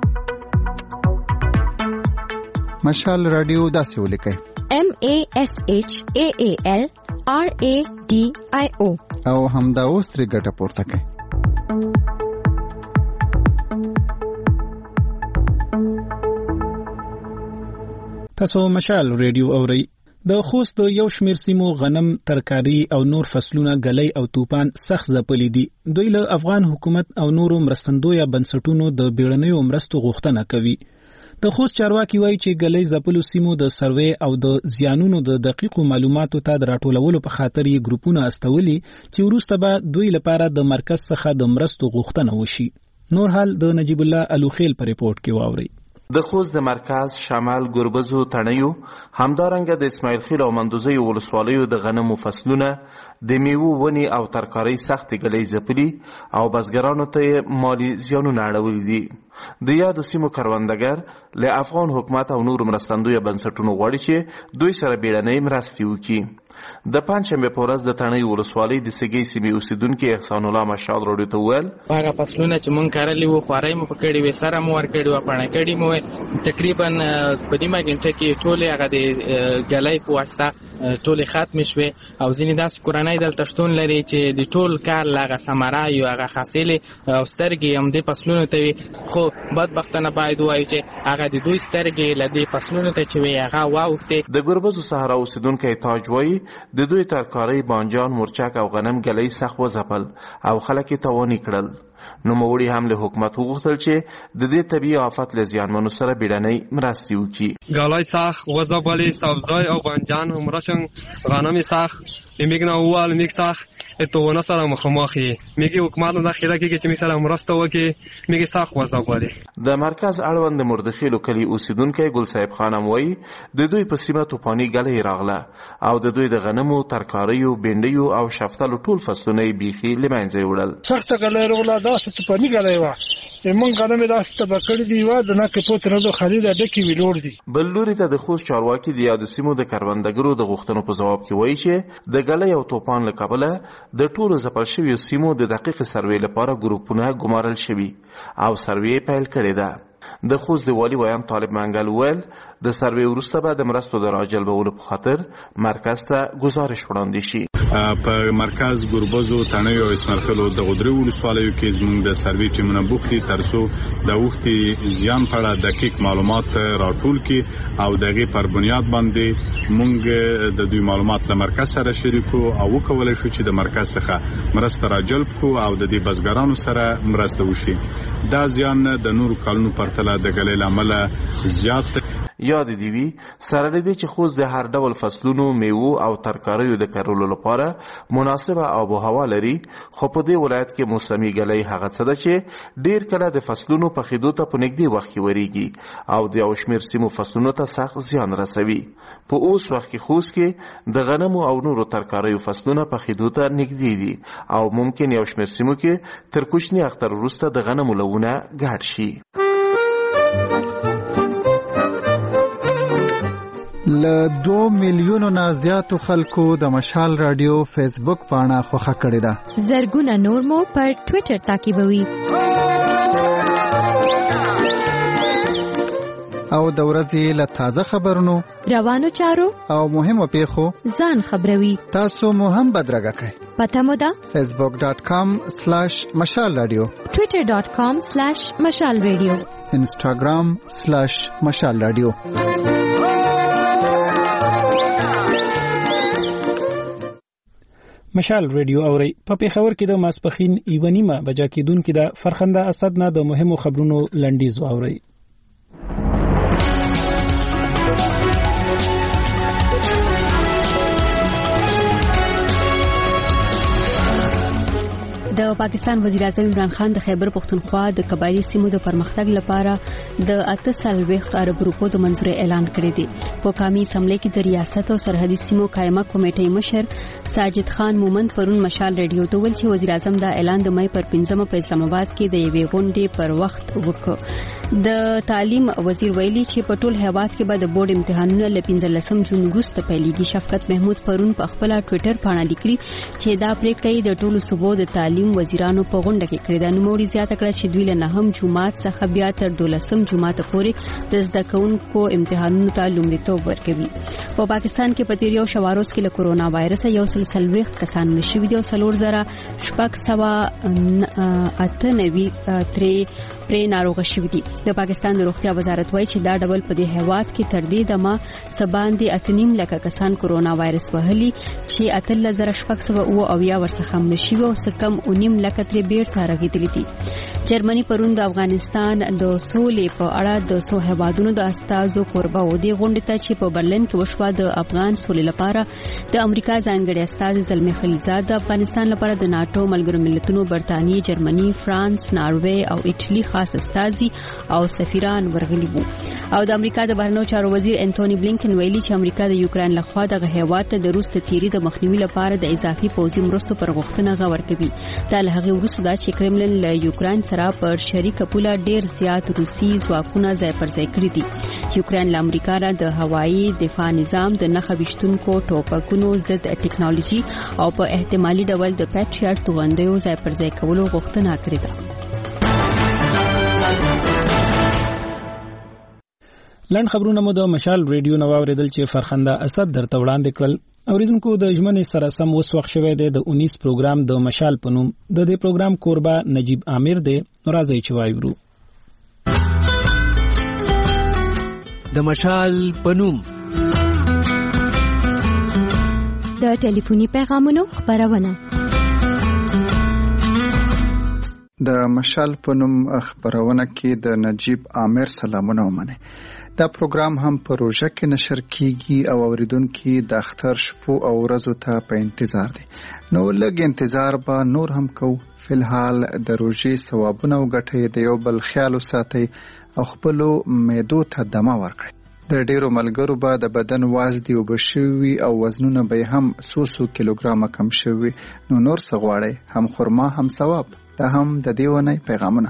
مشال رادیو داسې ولیکئ M A S H A A L R A D I O او همدا اوس ترې ګټه پورته کړئ. تاسو مشال ریډیو اورئ. د خوست د یو شمیر سیمو غنم، ترکاری او نور فصلونه غلۍ او طوفان سخت ځپلي دي. دوی له افغان حکومت او نورو مرستندویه بنسټونو د بیړنیو مرستو غوښتنه کوي. د خوست چارواکي وایي چې غلۍ ځپلو سیمو د سروې او د زیانونو د دقیقو معلوماتو ته د راټولولو په خاطر یې ګروپونه استولي چې وروسته به دوی لپاره د مرکز څخه د مرستو غوښتنه وشي. نور حال د نجیب الله الوخیل په ریپورت کې واوري. د خوست د مرکز شمال ګربزو تڼیو همدارنګه د اسماعیل خیل او مندوزي ولسوالیو د غنمو فصلونه د میوو ونی او ترکاری سخت غلۍ ځپلي او بزګرانو ته مالی زیانونه اړولي دي. د یاد سیمو کروندګر له افغان حکومت او نور مرستندوی بنسټونو غواړي چې دوی سره بیړنۍ مرستې وکړي. د پنځمه په ورځ د تڼیو ولسوالۍ د سګي سیمې اوسیدونکو احسان الله مشال روډ ته ویل هغه فصلونه چې مونږ کارلې وو خوارای مو پکړې وې سره مو ور کړې و پړنه کړې مو تقریبا په دې مګنټه کې ټول هغه د غلۍ په واسطه ټول ختم شوه او ځینې داس کورنۍ دلته شتون لري چې د ټول کار لاغه سمرا یو هغه حاصل او سترګې هم د فصلونو ته خو بدبختانه باید وایي چې هغه د دوی سترګې لدی فصلونو ته چې هغه واوخته. د ګربزو صحرا اوسیدونکو تاج وایي د دوی ترکاری بانجان، مرچک او غنم غلۍ سخت وځپل او خلک یې توانی کړل. نو موړي هم له حکومت وغوښتل چې د دې طبيعي آفت له زیانمنو سره بیړنۍ مرستې وکړي. غلۍ سخت وځپلې، سبزی او بانجان همراهشن، غنم سخت میگن اول میگ سخت اتونه سره مخامخ میگه حکومت نه داخله کې چې مثلا مرسته وکي میگه سخت وځپلې. د مرکز اړوند مردخیلو کلی اوسیدونکو ګل صاحب خانم وایي د دوی په سیمه توپانی غلۍ راغله او د دوی د غنمو، ترکاریو، بینډیو او شفتالو ټول فصلونه بیخي لمنځه وړل. سخت غلۍ راغله داسې توپانی غلۍ و مونږ غنم داسې تبکړې دی و د نه کې پوت نه خالد ډکی ویلوړ دي. بل لوري ته د خوست چارواکي د یاد سیمو د کروندګرو د غوښتنو په جواب کې وایي چې د غلۍ او توپان له کبله د ټولو ځپل شویو سیمو د دقیق سروې لپاره ګروپونه ګمارل شوي او سروې پیل کړې ده. د خوست د والی ویان طالب منګل ویل د سروې وروسته به د مرستو د راجلبولو په خاطر مرکز ته گزارش وړاندې شي. په مرکز ګربزو تڼیو او اسماعیل خیل د غدری ولسوالیو کې زموږ د سروې ټیمونه بوختي ترڅو د وختي زیان په اړه دقیق معلومات راټول کړي او دغه پر بنیاد باندې موږ د دوی معلومات له مرکز سره شریکو او وکولای شو چې د مرکز څخه مرسته راجلب کو او د دې بزګرانو سره مرسته وشي. دا زیان د نورو کلونو پرتله د غلۍ لامل زیات یاد دی وی سره دې چې خوست د هر ډول فصلونو، میوو او ترکاریو د کرلو لپاره مناسبه آب و هوا لري، خو په دې ولایت کې موسمي غلۍ هغه څه ده چې ډیر کله د فصلونو په خېدو ته په نږدې وخت کې وریږي او د یو شمېر سیمو فصلونو ته سخت زیان رسوي. په اوس وخت کې خوست کې د غنمو او نورو ترکاریو فصلونه په خېدو ته نږدې دي او ممکن یو شمېر سیمو کې تر کوچني اختر وروسته د غنمو لونه ګډ شي. له دوه میلیونو نه زیاتو خلکو د مشال رادیو فیسبوک پاڼه خوښه کړې ده. زرګونه نور مو پر ټوئیټر تعقیبوي. او د ورځې له تازه خبرونو، روانو چارو او مهمو پیښو ځان خبروي. تاسو مو هم بدرګه کړئ. پته مو ده facebook dot com slash mashal radio، twitter dot com slash mashal radio، instagram slash mashal radio. مشال ریډیو اوري په پیښور کې د ماسپخین ایونیمه بجا کېدونکو د فرخنده اسد نه د مهمو خبرونو لنډیز واوري. د پاکستان وزیر اعظم عمران خان د خیبر پختونخوا د قبایلی سیمو د پرمختګ لپاره د اته سلويخت ارب روپو د منځوري اعلان کړی دی. په قومي اسمبلی کې د ریاست او سرحدي سیمو قائمه کمیټې مشر ساجد خان مومند پرون مشال ریډیو ته ویل چې وزیر اعظم دا اعلان د مې پر پنځمه په اسلام آباد کې د یوې غونډې پر وخت وکړ. د تعلیم وزیر ویلي چې په ټول هیواد کې به د بورډ امتحانونه ل پنځلسم جون وروسته پیلېږي. شفقت محمود پرون په خپل ټوئیټر باندې لیکلي چې دا پریکړه د ټولو صوبو د تعلیم وزیرانو په غونډه کې کړې ده. نو موري زیاته کړه چې دوی له نهم جمعات څخه بیا تر دولسم جمعات پورې د زده کوونکو امتحانونو ته لومړیتوب ورکوي. په پاکستان کې په تیر یو شواروز کې له کورونا وایرس یو سل سلويخت کسان نشوي دي او څلور زره شپږ سوه اته نوي ترې پرې ناروغ شوي دي. د پاکستان د روغتیا وزارت وایي چې دا ډول په دې هیواد کې تر دې دمه سباندې اتنیم لکه کسان کورونا وایرس وهلي چې اتل زره شپږ سوه او اویا ورڅخه نشوي او سکم اونیم لکه ترې بیرته راغلي دي. جرمني پرون د افغانستان د سولې په اړه د سو هیوادونو د استازو کوربه و دي غونډه ته چې په برلین کې وشوه. د افغان سولې لپاره د امریکا ځانګړي استاد زلمی خلیلزاد د افغانستان لپاره د ناتو ملګرو ملتونو برتانیې، جرمني، فرانس، ناروې او ایټالي خاص استازي او سفیران ورغلي وو. او د امریکا د بهرنیو چارو وزیر انټونی بلینکن ویلي چې امریکا د یوکرين لخوا د هیواد ته د روس د تیری د مخنیوي لپاره د اضافي پوځي مرستو پر غوښتنه غور کوي. دا له هغه وروسته دا چې کرملن له یوکرين سره پر شریکه پوله ډیر زیات روسي ځواکونه ځای پر ځای کړی دي. یوکرين له امریکا را د هوایي دفاع نظام د نخښه وشتونکو ټوپکونو ضد ټیکنالوژي او په احتمالي ډول د پیټریاټ توغندیو ځای پر ځای کولو غوښتنه کړې ده. لند خبرونه مو د مشال ریډیو نو اوریدل چې فرخنده اسد درته وړاندې کړل. اوریدونکو د ژمنې سره سم اوس وخت شوه دی د اونیس پروګرام د مشال پنوم د دې پروګرام کوربه نجیب عامر دی. راځي چې وایو د مشال پنوم د ټلیفوني پیغامونو خبرونه. د مشال پنوم خبرونه کې د نجیب عامر سلامونه ومنه. دا پروګرام هم په روژه کې نشر کیږي او اوریدونکو د اختر شپو او ورځو ته په انتظار دي. نو لږ انتظار به نور هم کو. فلحال د روژې ثوابونه او ګټې د یو بل خیال وساتئ او خپل معدو ته دمه ورکړئ. د ډیرو ملګرو به د بدن وزن او بشوي او وزنونه به هم سو سو کیلوګرام کم شوي. نو نور څه غواړئ؟ هم خرما هم ثواب. دا هم د دیونه پیغامونه.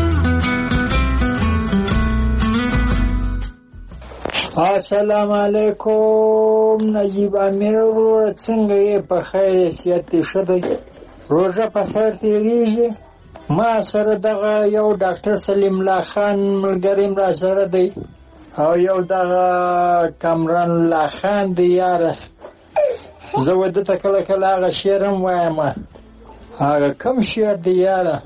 السلام علیکم. نجیب امیر ورور څنګه یې؟ په خیر صحت ښه دی؟ روژه په خیر تیریږي؟ ما سره دغه یو ډاکټر سلیم الله خان ملګری را سره دی او یو دغه کامران الله خان دی. یاره زه ودته کله کله هغه شعر هم وایم. هغه کوم شعر دی یاره؟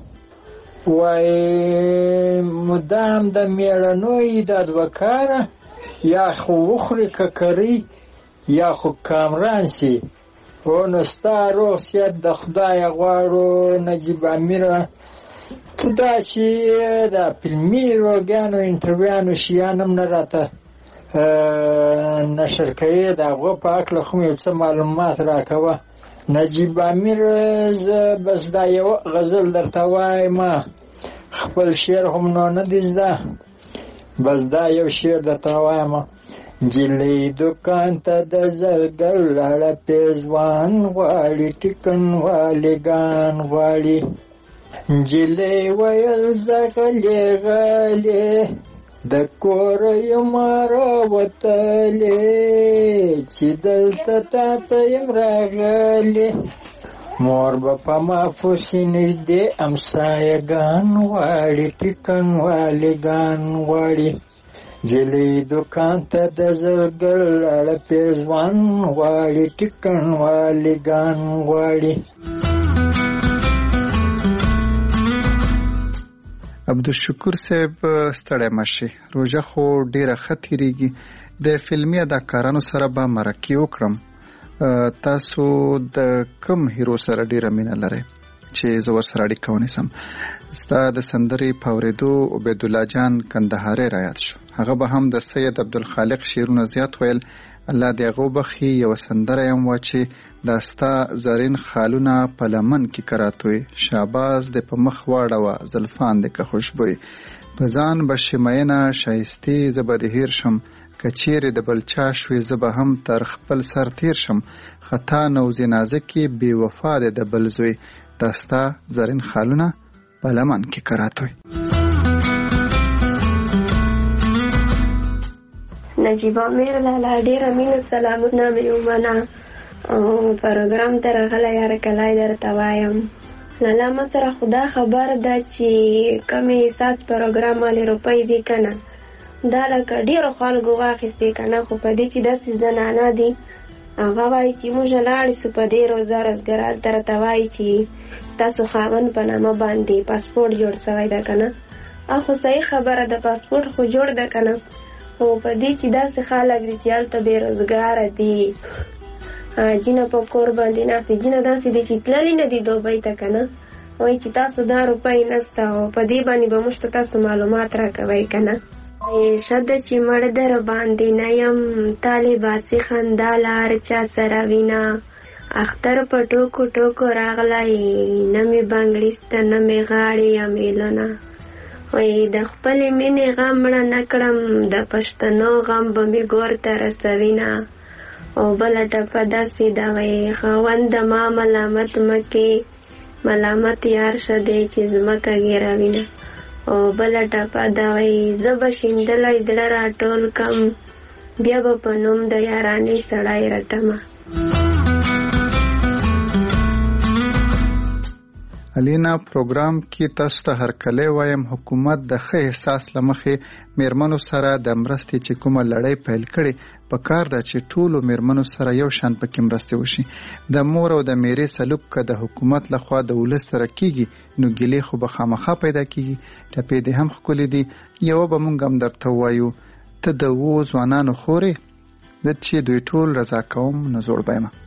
وایي مدام د میړنوی د دوکاره یا خو وخوري ککري یا خو کامران سي. او نو ستا روغ صحت د خدای غواړو نجیب امیره. ته دا چې د فلمي روګانو انټرویانو شیان هم نه راته نشر کوې د هغو په هکله خو یو څه معلومات راکوه. نجیب امیر زه بس دا یو غزل درته وایم. خپل شعر هم نو نه دی زده. بس دا یو شعر درته وایم. جلی دکان ته د زرګر لاړه پیزوان غواړي ټیکن والیګان غواړي. جلی ویل زه غلی غلی د کور یم راوتلې چې دلته تا ته یم راغلې مور به په ما پسې نږدې امسایهګان غواړي ټیکنوالېګان غواړي جلۍ دوکان ته د زرګر لاړه پیزوان غواړي ټیکنوالېګان غواړي. عبدالشکور صاحب ستړی مشي، روژه خو ډیره ښه تیریږي، د فلمي اداکارانو سره به مرکې وکړم. تاسو د کوم هیرو سره ډیره مینه لرئ چې زه ورسره اړیکه ونیسم؟ ستا د سندرې په اورېدو عبیدالله جان کندهاری رایاد شو. هغه به هم د سید عبدالخالق شعرونه زیات ویل. الله دې هغه وبخي. یوه سندره یې هم وه چې دا ستا زرین خالونه په لمن کې کراتوی، شاباز دې په مخ واړوه زلفان دې که خوشبوی، په ځان به شي مینه شایستې زه به دې هیر شم، که چیرې د بل چا شوې زه به هم تر خپل سر تیر شم، خطا نوزې نازکې بې وفا دې د بل زوی، دا ستا زرین خالونه په لمن کې کراتوی. نجیبه میر لالا ډیره مینه سلامونه مې ومنه او پروګرام ته راغلی یاره کلی درته وایم. لالا ما سره خدا خبر ده چې کمې ساس پروګرام والی روپۍ دي که نه دا لکه ډېرو خلکو واخیستې که نه، خو په دې چې داسې زنانه دي هغه وایي چې موږ لاړې سو په دې روزه روزګار هلته راته وایي چې تاسو خاوند په نامه باندې پاسپورټ جوړ سوی ده که نه. خو صحیح خبره ده، پاسپورټ خو جوړ ده که نه، خو په دې چې داسې خلک دي چې هلته بېروزګاره دي، جینه په کور باندې ناستې، جینه داسې دي چې تللي نه دي دوبۍ ته که نه، وایي چې تاسو دا روپۍ نسته او په دې باندې به موږ ته تاسو معلومات راکوئ که نه. ښه ده چې مړ در باندې نه یم طالباسي خندا لار چا سره وینا، اختر په ټوکو ټوکو راغلی نه مې بنګړي سته نه مې غاړې یا میلونه، وایي د خپلې مینې غم مړه نه کړم د پښتنو غم به مې ګور ته رسوینه، او بله ټپه داسې ده وایي خاوند ما ملامت مکې ملامت یار شه دی چې ځمکه ګیروینه، او بله ټپه ده وایي زه به شیندلی زړه راټول کم بیا به په نوم د یارانې سړی رټمه. الینا پروګرام کې تاسو ته هرکلی وایم حکومت د ښه احساس له مخې میرمنو سره د مرستې چې کومه لړۍ پیل کړې په کار ده چې ټولو میرمنو سره یو شان پکې مرستې وشي. د مور او د میرې سلوک که د حکومت لخوا د ولس سره کیږي نو ګیلې خو به خامخا پیدا کیږي. ټپې دې هم ښکلې دي. یوه به مونږ هم درته ووایو ته د اوو ځوانانو خورې زه چې دوی ټول رضا کوم نو زوړ به یمه.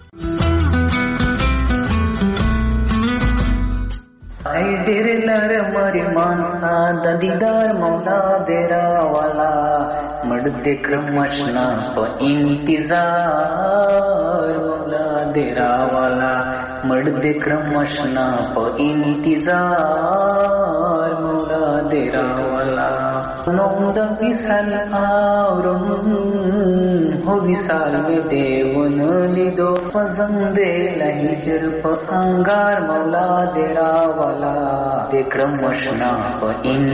ای ډېر لر مریمان ستا د دیدار مولا دې راوالا مړ دې کړم اشنا په انتظار مولا دې راوالا مړ دې کړم اشنا په انتظار مولا دې راوالا نو د وصال اورم هو وصال مې دیون لیدو سوزم دې لهجر په انګار مولا دې راوالا دې کړم اشنا په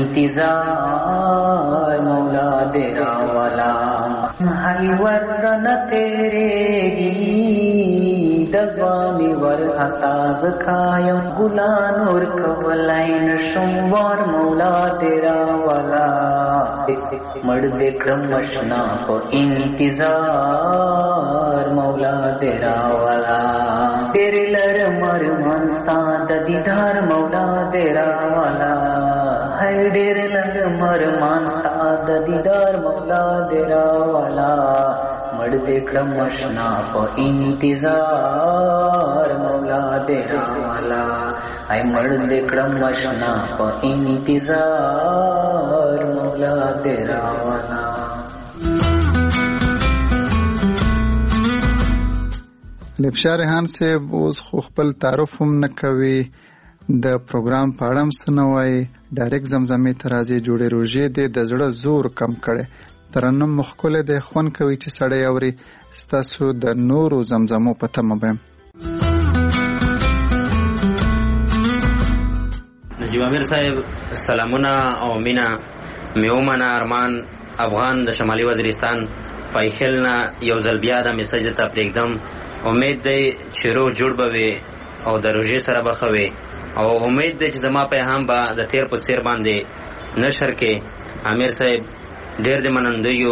انتظار مولا دې راوالا هاي ورن تیرېږي د ځواني ور عطا زکایم ګلان ور کولای نشم وار مولا دې راوالا مړ دې کړم اشنا په انتظار مولا دې راوالا ډېر لر مرمان ستا د دیدار مولا دې راوالا هاي ډېر لر مرمان ستا د دیدار مولا دې راوالا مړ دې کړم اشنا په انتظار مولا دې راوالا ای مړ دې کړم اشنا په انتظار مولا دې راوالا. لبشا ریحان صاحب اوس خو خپل تعارف هم نه کوي، د پروګرام په اړه هم څه نه وایي، ډایرکټ زمزمې ته راځي، جوړې روژې دې د زړه زور کم کړی، ترنم مو ښکلی دی، خوند کوي چې سړی اوري. ستاسو د نورو زمزمو په تمه به یم. نجیب امیر صاحب سلامونه او مینه. میومنه ارمان افغان د شمالي وزیرستان پایخل نه یو ځل بیا د میسج ته پرېږدم. امید دی چې روح جوړ به وي او د روژې سره به ښه وي او امید دی چې زما پیغام به د تیر په څیر باندې نشر کې. امیر صاحب ډېر دې منندوی یو.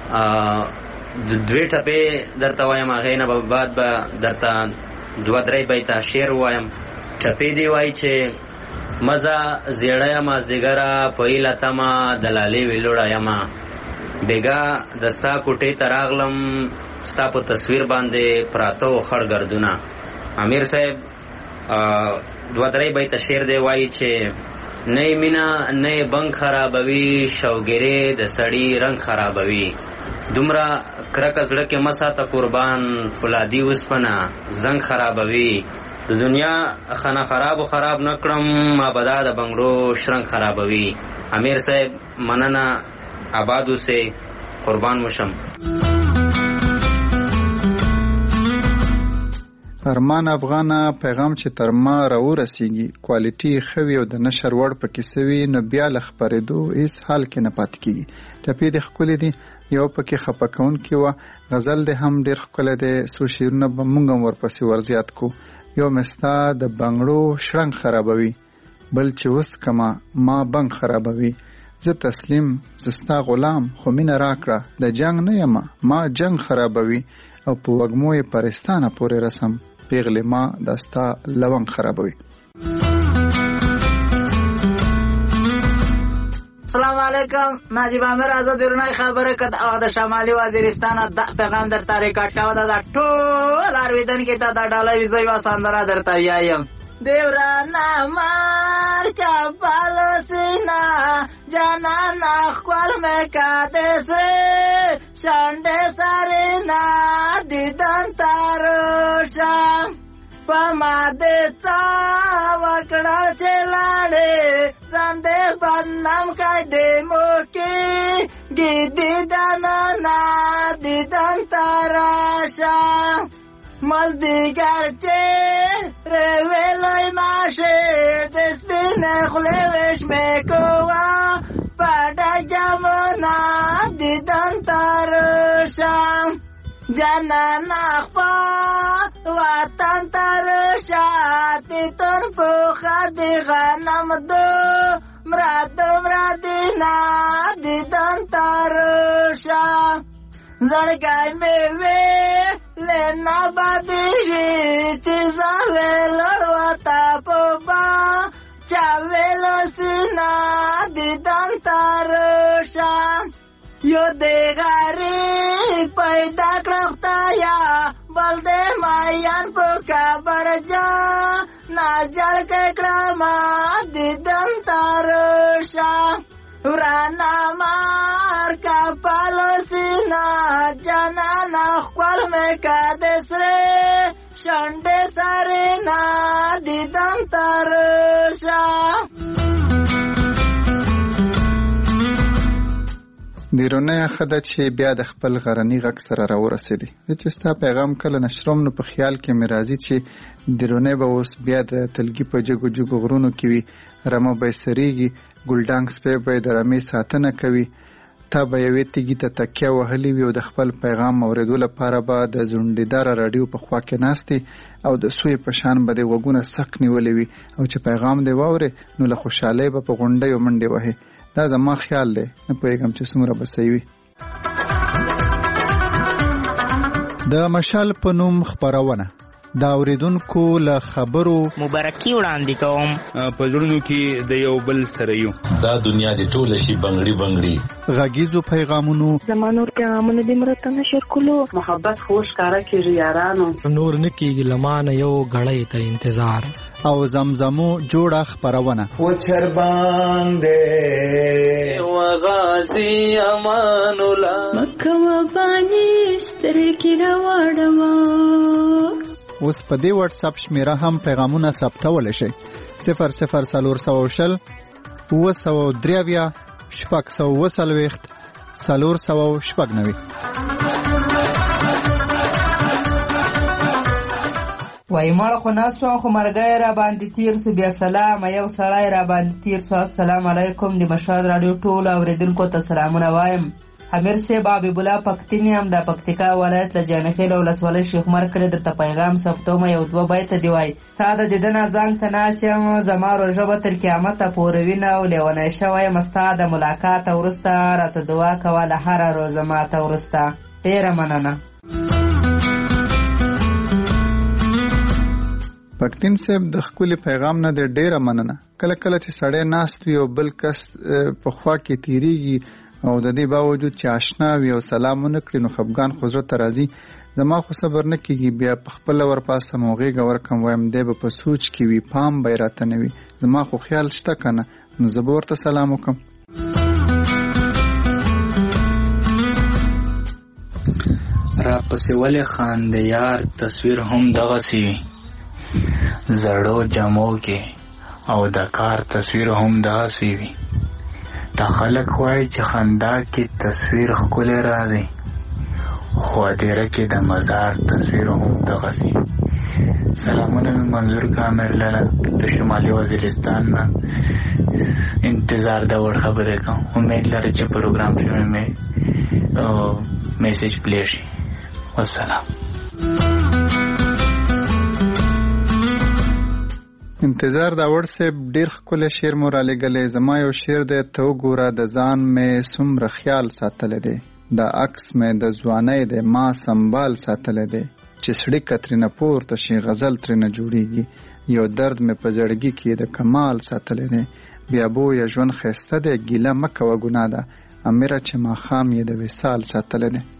دوې ټپې درته وایم، هغې نه به بعد به درته دوه درې بیته شعر ووایم. ټپې دې وایي چې مزه زیړه یم مازدیګره په ایله تمه دلالې ویلوړه یمه بېګا د ستا کوټې ته راغلم ستا په تصویر باندې پراته و خړ ګردونه. امیر صاحب دوه درې بیته شعر دی وایي چې نه یې مینه نه یې بنګ خرابوي شوګیرې د سړي رنګ خرابوي دومره کرکه زړه کې مه ساته قربان فولادي اوسپنه زنګ خرابوي د دنیا خانه خراب و خراب نکړم مابدا د بنګړو شرنګ خرابوي. امیر صاحب مننه، آباد اوسئ، قربان مشم. ارمان افغانه پیغام چې تر ما راورسیږي کوالټي خوي او د نشر وړ پکې سوي نو بیا ل خبرېدو هیڅ حال کې نه پات کیږي. ټپې د خپل دي یو پکې خپکون کې و غزل د هم ډیر خپل دي سو شیرونه به مونږ ورپسې ورزيات کو. یو مستا د بنگړو شرنګ خرابوي بل چې وس کما ما بنګ خرابوي زه تسلیم زستا غلام خو مين راکړه د جنگ نه یم ما جنگ خرابوي او په وګمو یې پرستانه پورې رسم پیغله ما دستا لونګ خرابوي. السلام علیکم، ناجیب عامر آزاد ورنای خبره کد او د شمالي وزیرستان د پیغام در تاریخ کاټاو د ټول ارویدن کې ته د ډالۍ ویزوي وساندرا درته یایم. دیورانا مار چاپالو سینا جانانا خپل مکا دسره شانډه سرینا دیدن تاروشا پما دیتا وکړه چلاړې زنده بنام کای دې موکي ګیدی دانا دیدن تاراشا مزدیگر چه رویلوی ماشه دسبین خلوش میکوا پادا جمونا دیدن تارشم جانان اخفا وطن ترشاتی تن پوخا دی غنم دو مراد مرادینا دیدن ترشم زړګای مې وې لینا باندې چې زاوې لړوتا پوبا چاوېل سینا دیدن ترشا یو دې غاري پیدا کړختا یا بل دې مایان په کابر جا ناجل کړه ما دیدن ترشا ورانا مار کا پالوسینا جانانا خپل مکا دسره شنډه سرینا دیدن ترشا. دیرونه خدای چې بیا د خپل غرنی غږ سره راورسېدي چې ستا پیغام کله نشروم نو په خیال کې مې راځي چې دیرونه به اوس بیا د تلګي په جګو جګو غرونو کې وي رمه به سریږي ګلډانګ سپی به د رمې ساتنه کوي تا به یوې تیږې ته تکیه وهلې وي او د خپل پیغام اورېدو لپاره به د ځونډیداره راډیو په خوا کې ناستې او د سوی په شان به د غوږونه سک نیولې وي او چې پیغام دې واورې نو له خوشحالۍ به په غونډیو منډې وهې. دا زما خیال دی، نه پوهېږم چې څومره به صحیح وي. د مشال په نوم خپرونه دا اوریدونکو له خبرو مبارکي وړاندې کوم په زړونو کې د یو بل سره یو دا دنیا د ټوله شي بنگړي بنگړي غږیزو پیغامونو زمانور پیغامونه د مرته نشر کولو محبت خوش کارا کیږي یارانو نور نکیږي لمانه یو غړې ته انتظار او زمزمو جوړه خبرونه و چر باندې و غازی امان الله مکه و باندې سترګې راوړم. اوس په دې واتس اپ شمیره هم پیغامونه ثبتول شي صفر صفر سلور سو شل و سو دریویا شپږ سو وسلويخت سلور سو شپږ نوي. وای مړ خو ناسو خو مرګی را باندې تیر سو بیا سلام یو سړی را باندې تیر سو. السلام علیکم د مشهد رادیو ټولو اوریدونکو ته سلامونه وایم. امیر صاحب حبیب الله پښتین یم د پکتیکا ولایت له جانخیل ولسوالۍ شیخ عمر کړی درته پیغام ثبتوم. یو دوه بیته دی وای ستا د دیدنه ځان ته ناست یم زما روژه به تر قیامته پورې وینه او لیونی شوی یم ستا د ملاقاته وروسته راته دعا کوه له هره روزه ماته وروسته. ډېره مننه. پښتین صاحب د خپل پیغام نه د ډیره مننه. کله کله چې سړی ناست وي او بل کس په خوا کې تیریږي او د دې باوجود چې آشنا وي او سلام ونه کړي نو خفګان خو زړه ته راځي. زما خو صبر نه کېږي بیا په خپله ورپاسم او غېږه ورکړم وایم دی به په سوچ کې وي پام به یې راته نه وي. زما خو خیال شته که نه نو زه به ورته سلام وکړم. راپسې ولې خاندې یار تصویر هم دغسې وي زړو جامو کې او د کار تصویر هم دغسې وي. دا خلک وایي چې خندا کې تصویر ښکلی راځي خو هدیره کې د مزار تصویر هم دغسې. سلامونه مې منظور کامر لاله د شمالي وزیرستان نه انتظار د وړ خبرې کوم. امید لري چې پروګرام کې مې میسیج پلی شي. والسلام. انتظار دا وړ صاحب ډیر ښکلی شعر مو رالیږلی. زما یو شعر دی ته وګوره د ځان مې څومره خیال ساتلی دی دا عکس مې د ځوانۍ دی ما سنبال ساتلی دی چې سړي که ترېنه پورته شي غزل ترېنه جوړیږي یو درد مې په زړګي کې د کمال ساتلی دی بیا بویه ژوند ښایسته دی ګیله مه کوه ګناه ده امیره چې ماښام یې د وصال ساتلی دی.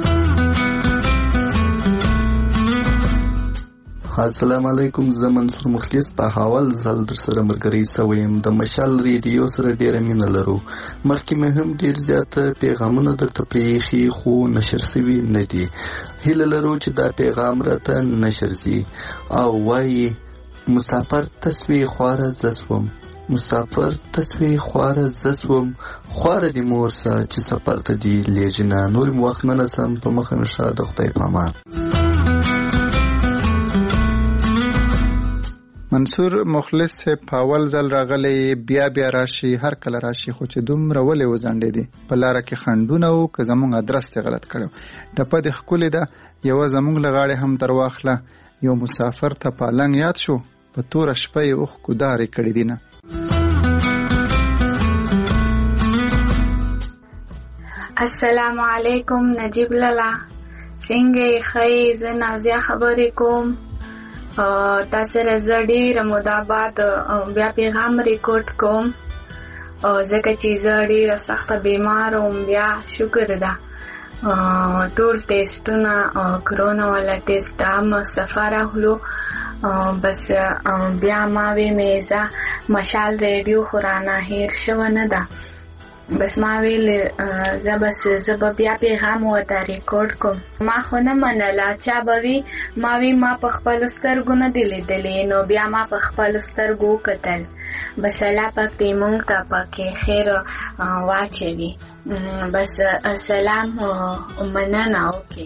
السلام علیکم. زه منصور مخلص په حوال ځل در سره ملګری سوی یم. د مشال ریډیو سره ډیره مینه لرو. مخکې مې هم ډیر زیاته پیغامونه درته پرېښي خو نشر سوي نه دي. هیله لرو چې دا پیغام راته نشر شي. او وایي مسافر تسوی خواره زسوم مسافر تسوی خواره زسوم خواره دی مورسا چې سفر ته دی لیجنه نور وخت نه نسم په مخه نشه د خدای پامان. منصور مخلص په اول ځل راغلی بیا بیا راشي هر کله راشي خو چې دومره ولې وځنډېدې په لاره کې خنډونه و که زموږ ادرس دې غلط کړی ټپه دې ښکلې ده یوه زموږ له غاړې هم در واخله یو مسافر ته پالنګ یاد شو په توره شپه یې اوښکو دارې کړي دي نه. السلام علیکم نجیب لالا څنګه یې ښه زه نازیه خبرې کوم. تاسو سره زه ډېره موده بعد بیا پیغام ریکارډ کوم ځکه چې زه ډېره سخته بیمار وم. بیا شکر ده ټول ټیسټونه کرونا والا ټیسټ هم صفا راغلو. بس بیا ما وی مې زه مشال ریډیو خو رانه هیر شوه نه ده بس ما ویل زه بس زه به بیا پیغام ورته ریکارډ کوم. ما خو نه منله چا به وي ما وی ما په خپلو سترګو نه دي لیدلې نو بیا ما په خپلو سترګو وکتل. بس الله پاک دې مونږ ته پکې خیر واچوي. بس سلام مننه. اوکې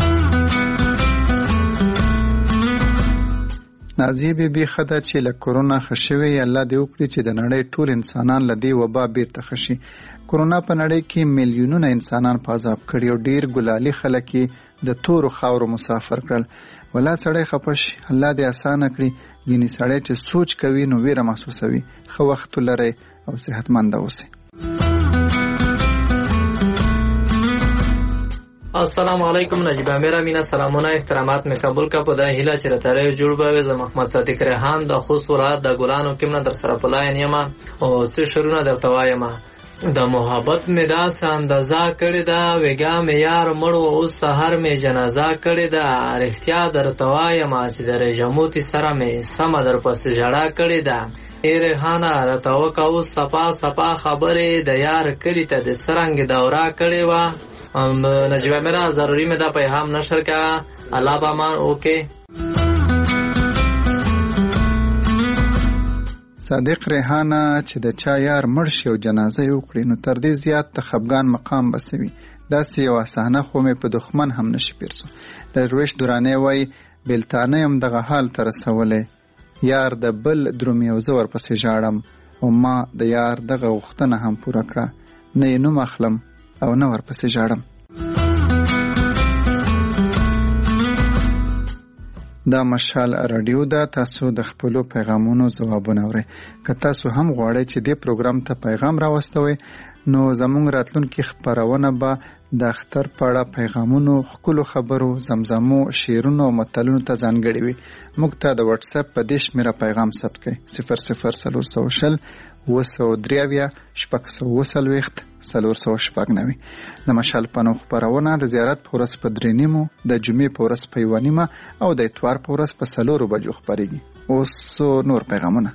نازیه بی بی خدا چې له کرونا ښه شوی الله دې وکړي چې د نړۍ ټول انسانان له دې وبا بیرته ښه شي. کرونا په نړۍ کې میلیونونه انسانان په عذاب کړي او ډیر ګلالي خلک یې د تورو خاورو مسافر کړل. ولا سړی خفه شي الله دې اسانه کړي. ځینې سړی چې سوچ کوي نو ویره محسوسوي. ښه وخت ولرئ او صحتمنده اوسئ. السلام علیکم نجیب میرا مینا سلامونه احترامات می قبول کا په د هیله چې ترې جوړ به ز محمد صادق ریحان د خوست ولایت د ګلانو کې من در سره پلای نیمه او څه شرونه درته وایم. د محبت می دا اندازا کړی دا وګا می یار مړو او سحر می جنازه کړی دا رښتیا درته وایم چې د رجموتی سره می سم در پس جړه کړی دا ای ریحانه راته وکاو صفا صفا خبره د یار کړی ته د سرنګ دورا کړی وا. نجیبه میرا ضروری میں دا پیغام نشر کا اللہ بامان. اوکے صادق ریحانه چې د چا یار مړ شي او جنازه یې وکړي نو تر دې زیات د خفګان مقام بسوي. داسې یوه صحنه خو مې په دښمن هم نشي پیرسو. درویش درانې وایي بیلتانه یم دغه حال ته رسولی، یار د بل درومي او زه ورپسې ژاړم، او ما د یار دغه غوښتنه هم پوره کړه، نه یې نوم اخلم او نه ورپسې ژاړم. دا مشال رادیو ده، تاسو د خپلو پیغامونو ځوابونه اورئ. که تاسو هم غواړئ چې دې پروګرام ته پیغام راوستوئ، نو زموږ راتلونکي خپرونه به د اختر په اړه پیغامونو، ښکلو خبرو، زمزمو، شعرونو او متلونو ته ځانګړې وي. موږ ته د وټس اپ په دې شمېره پیغام ثبت کړئ: صفر صفر څلور سوه شل اوه سوه درې اویا شپږ سوه اوه څلوېښت څلور سوه شپږ نوي. د مشال پنو خپرونه د زیارت په ورځ په درې نیمو، د جمعې په ورځ په یوه نیمه او د اتوار په ورځ په څلورو بجو خپرېږي. اوس نور پیغامونه.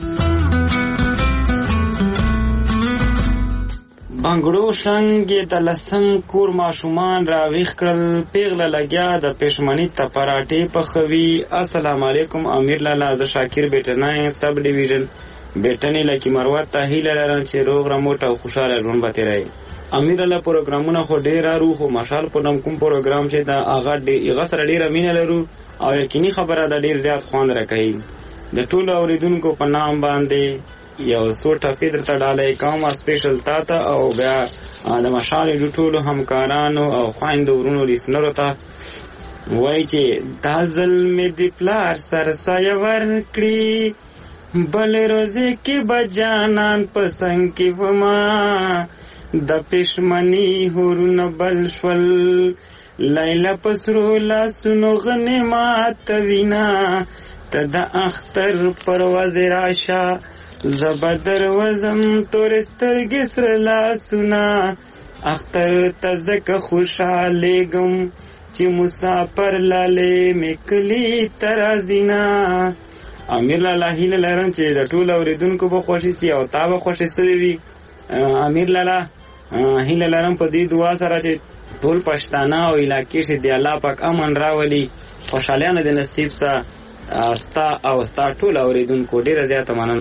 بنګړو شرنګې د لسم کور ماشومان راویښ کړل، پیغله لګیا د پښمنۍ ته پراټې پخوي. السلام علیکم امیر لالا، زه شاکر بیټنای سب ډیویژن بیټنې لکي مروت ته هیله لرم چې روغ رموټ او خوشحاله ژوند به تېروي. امیر لالا پروګرامونه خو ډېر ارو، خو مشال په نوم کوم پروګرام چې د هغه هغه سره ډېره مینه لرو او یقیني خبره ده ډېر زیات خوند راکوي. د ټولو اورېدونکو په نام باندې یو څو ټپې درته ډالۍ کوم سپیشل تا ته او بیا د مشال د ټولو همکارانو او خویندو ورونو لیسنرو ته وایي چې دا ځل مې د پلار سر سایه ورکړي، بل روزې کې به جانان په څنګ کې وما، د پښمنۍ هورونه بل شول، لیلا په سرو لاسونو غنیمات وینا، ته د اختر پروازې راشه، زه به دروزم تور سترګې سره لاسونه، اختر ته ځکه خوشحالېږم چې مسافر لالې مې کلي ته راځي نه. امیر لالا هیله لرم چې د ټولو اورېدونکو به خوښي سي او تا به خوښې سوي وي. امیر لالا هیله لرم په دې دعا سره چې ټول پښتانه او علاقې چې د الله پاک امن راولي، خوشحالیانه د نصیب سه ستا او ستا ټول اورېدونکو ډېره زیاته مننه.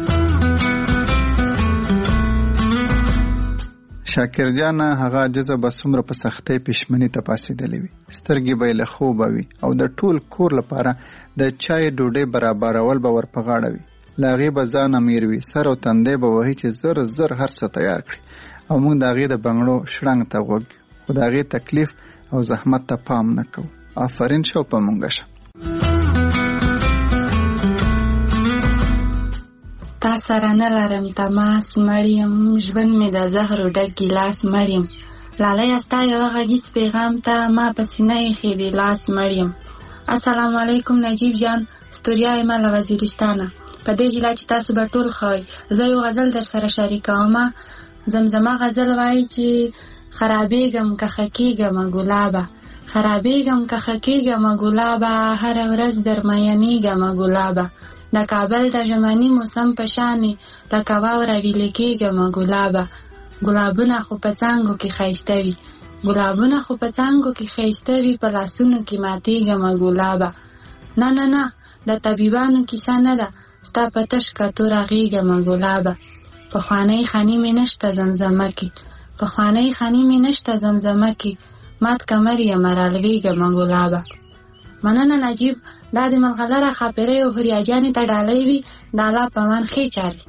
شاکر جانه هغه عجزه به څومره په سختۍ پښمنۍ ته پاسېدلې وي، سترګې به یې له خوبه وي او د ټول کور لپاره د چای ډوډۍ برابرول به ور په غاړه وي. له هغې به ځان امیر وي، سر او تندی به وهي چې زر زر هر څه تیار کړي او موږ د هغې د بنګړو شړنګ ته غوږ یو، خو د هغې تکلیف او زحمت ته پام نه کوو. آفرین شو په مونږ شه. تا سره نه لرم تماس مړیم، ژوند مې د زهرو ډک ګیلاس مړیم، لالیه ستا یوه غږیز پیغام ته ما په سینه ایښی دی لاس مړیم. السلام علیکم نجیب جان، ستوریا یم له وزیرستانه. په دې هیله چې تاسو به ټول ښه وئ، زه یو غزل در سره شریکومه. زمزمه غزل وایي چې خرابېږم که ښه کېږمه ګلابه، خرابېږم که ښه کېږمه ګلابه، هره ورځ در مینېږمه ګلابه، د کابل د ژمني موسم په شانې لکه واوره ویلې کېږمه ګلابه، ګلابونه خو په څانګو کې ښایسته وي، ګلابونه خو په څانګو کې ښایسته وي، په لاسونو کې ماتېږمه ګلابه. نه نه نه د طبیبانو کیسه نه ده، ستا په تش کتو راغېږمه ګلابه، پخوانۍ خاني مې نشته زمزمه کې، پخوانۍ خاني مې نشته زمزمه کې، مات کمر یمه رالوېږمه ګلابه. مننه نجیب، دا د ملغلره خاپیرۍ او هوریاجانې ته ډالۍ وي، د الله په امان ښې چارې.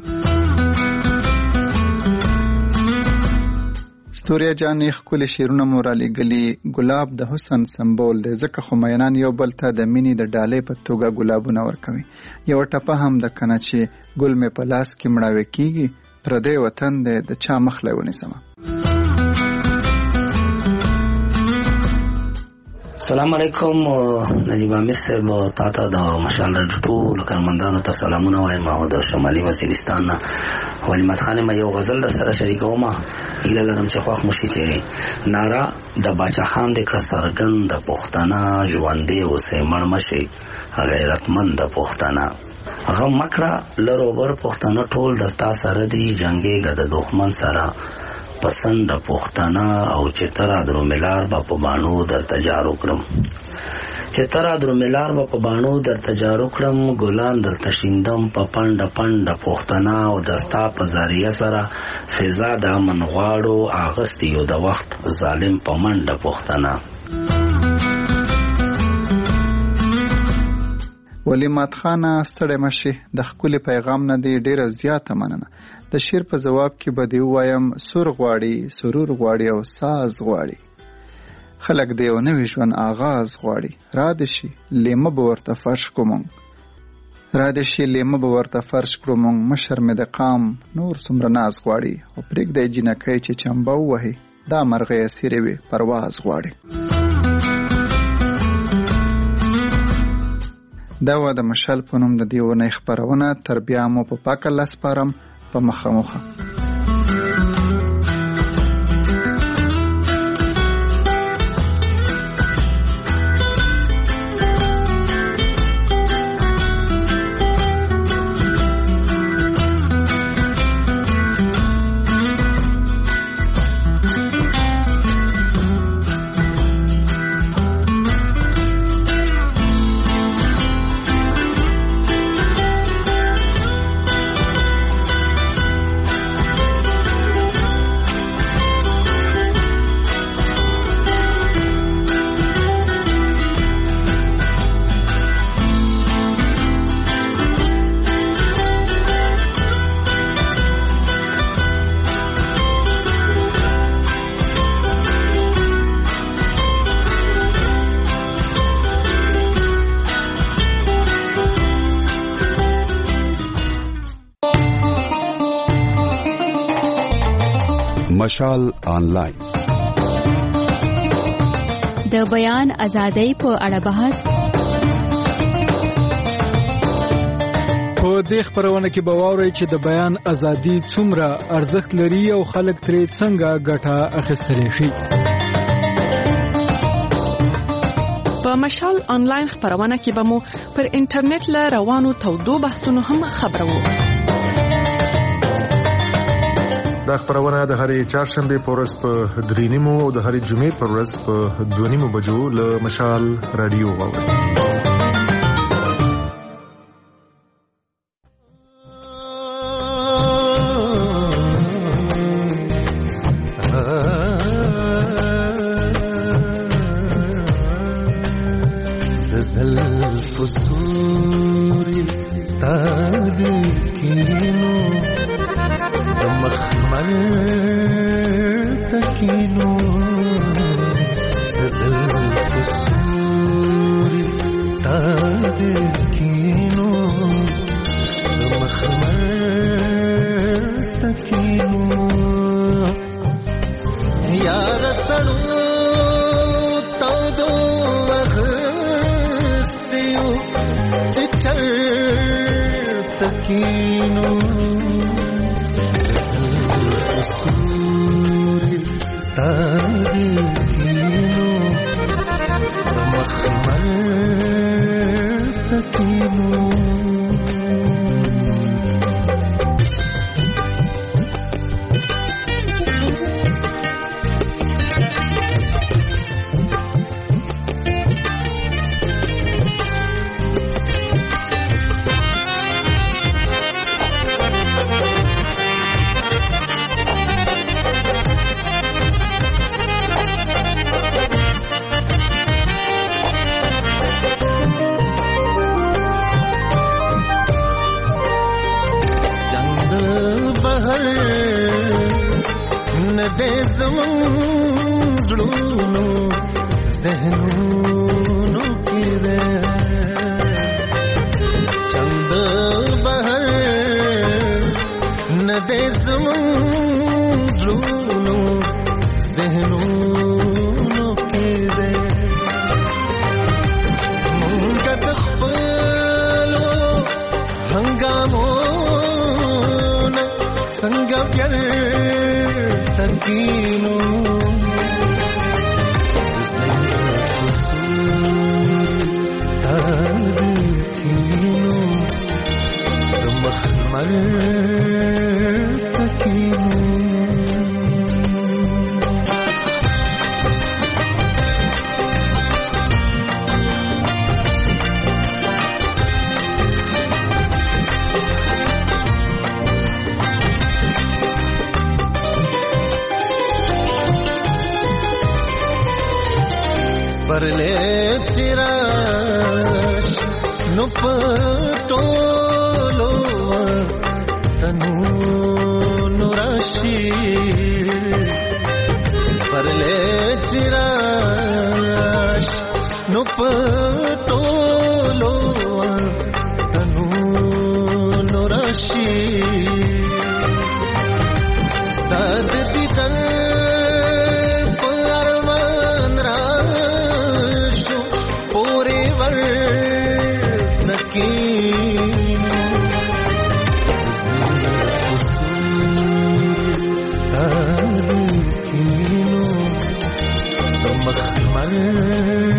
ستوریا جانې ښکلي شعرونه مو رالیږلي. ګلاب د حسن سمبول دی، ځکه خو مینان یو بل ته د مینې د ډالۍ په توګه ګلابونه ورکوي. یوه ټپه هم ده کنه چې ګل مې په لاس کې مړاوې کېږي، پردی وطن دی د چا مخلی ونیسمه. السلام علیکم نجیب امیر صاحب، تا ته د مشال راډیو ټولو کارمندانو ته سلامونه وایم او د شمالي وزیرستان نه ولیمت خان یم. یو غزل در سره شریکوم، هیله لرم چې خوښ مو شي. چې ناره د باچا خان د کړه څرګند د پښتانه ژوندی اوسئ مړ مه شئ غیرتمند د پښتانه، غم مه کړه لر او بر پښتانه ټول در تا سره دي، جنګېږه د دښمن سره پسند پښتانه، او چې تر دروملار به په باڼو درته جارو کړم، چې تر دروملار به په باڼو درته جارو کړم، ګلان درته شیندم په پنډه پنډه پښتانه، او دستا په زاریه سره فضا د امن غواړو، اغستی یو د وخت ظالم په منډه پښتانه. ولی مات خانه ستړی مشي د ښکلي پیغام نه دی ډیره زیاته مننه. د شعر په جواب کې به دی ووایم سور غواړي سرور غواړي او ساز غواړي. خلک د یو نوي ژوند آغاز غواړي. را دې شي لیمه به ورته فرش کړو مونږ را دې شي لیمه به ورته فرش کړو مونږ مشر مې د قام نور څومره ناز غواړي. او پرېږدی جینکۍ چې چمبه ووهي دا مرغۍ اسیرې وي پرواز غواړي. دا وه د مشال په نوم د دې اونۍ خپرونه. تر بیا مو په پاک الله سپارم. په مخه مخه مشال آنلاین د بیان ازادۍ په اړه بحث. په دې خبرونه کې به واورئ چې د بیان ازادي څومره ارزښت لري او خلک ترې څنګه ګټه اخیستلی شي. په مشال آنلاین خبرونه کې به مو پر انټرنیټ له روانو تودو بحثونو هم خبرو. دا خبرونه د هرې چهارشنبې په ورځ په درې نیمو او د هرې جمعې په ورځ په دوه نیمو بجو له مشال رادیو واورئ. نو پټولو تنو نوراشي پرلې چراش نو پټولو تنو نوراشي ستاد دیدن پرمان راشو پورې ور نکی مخمل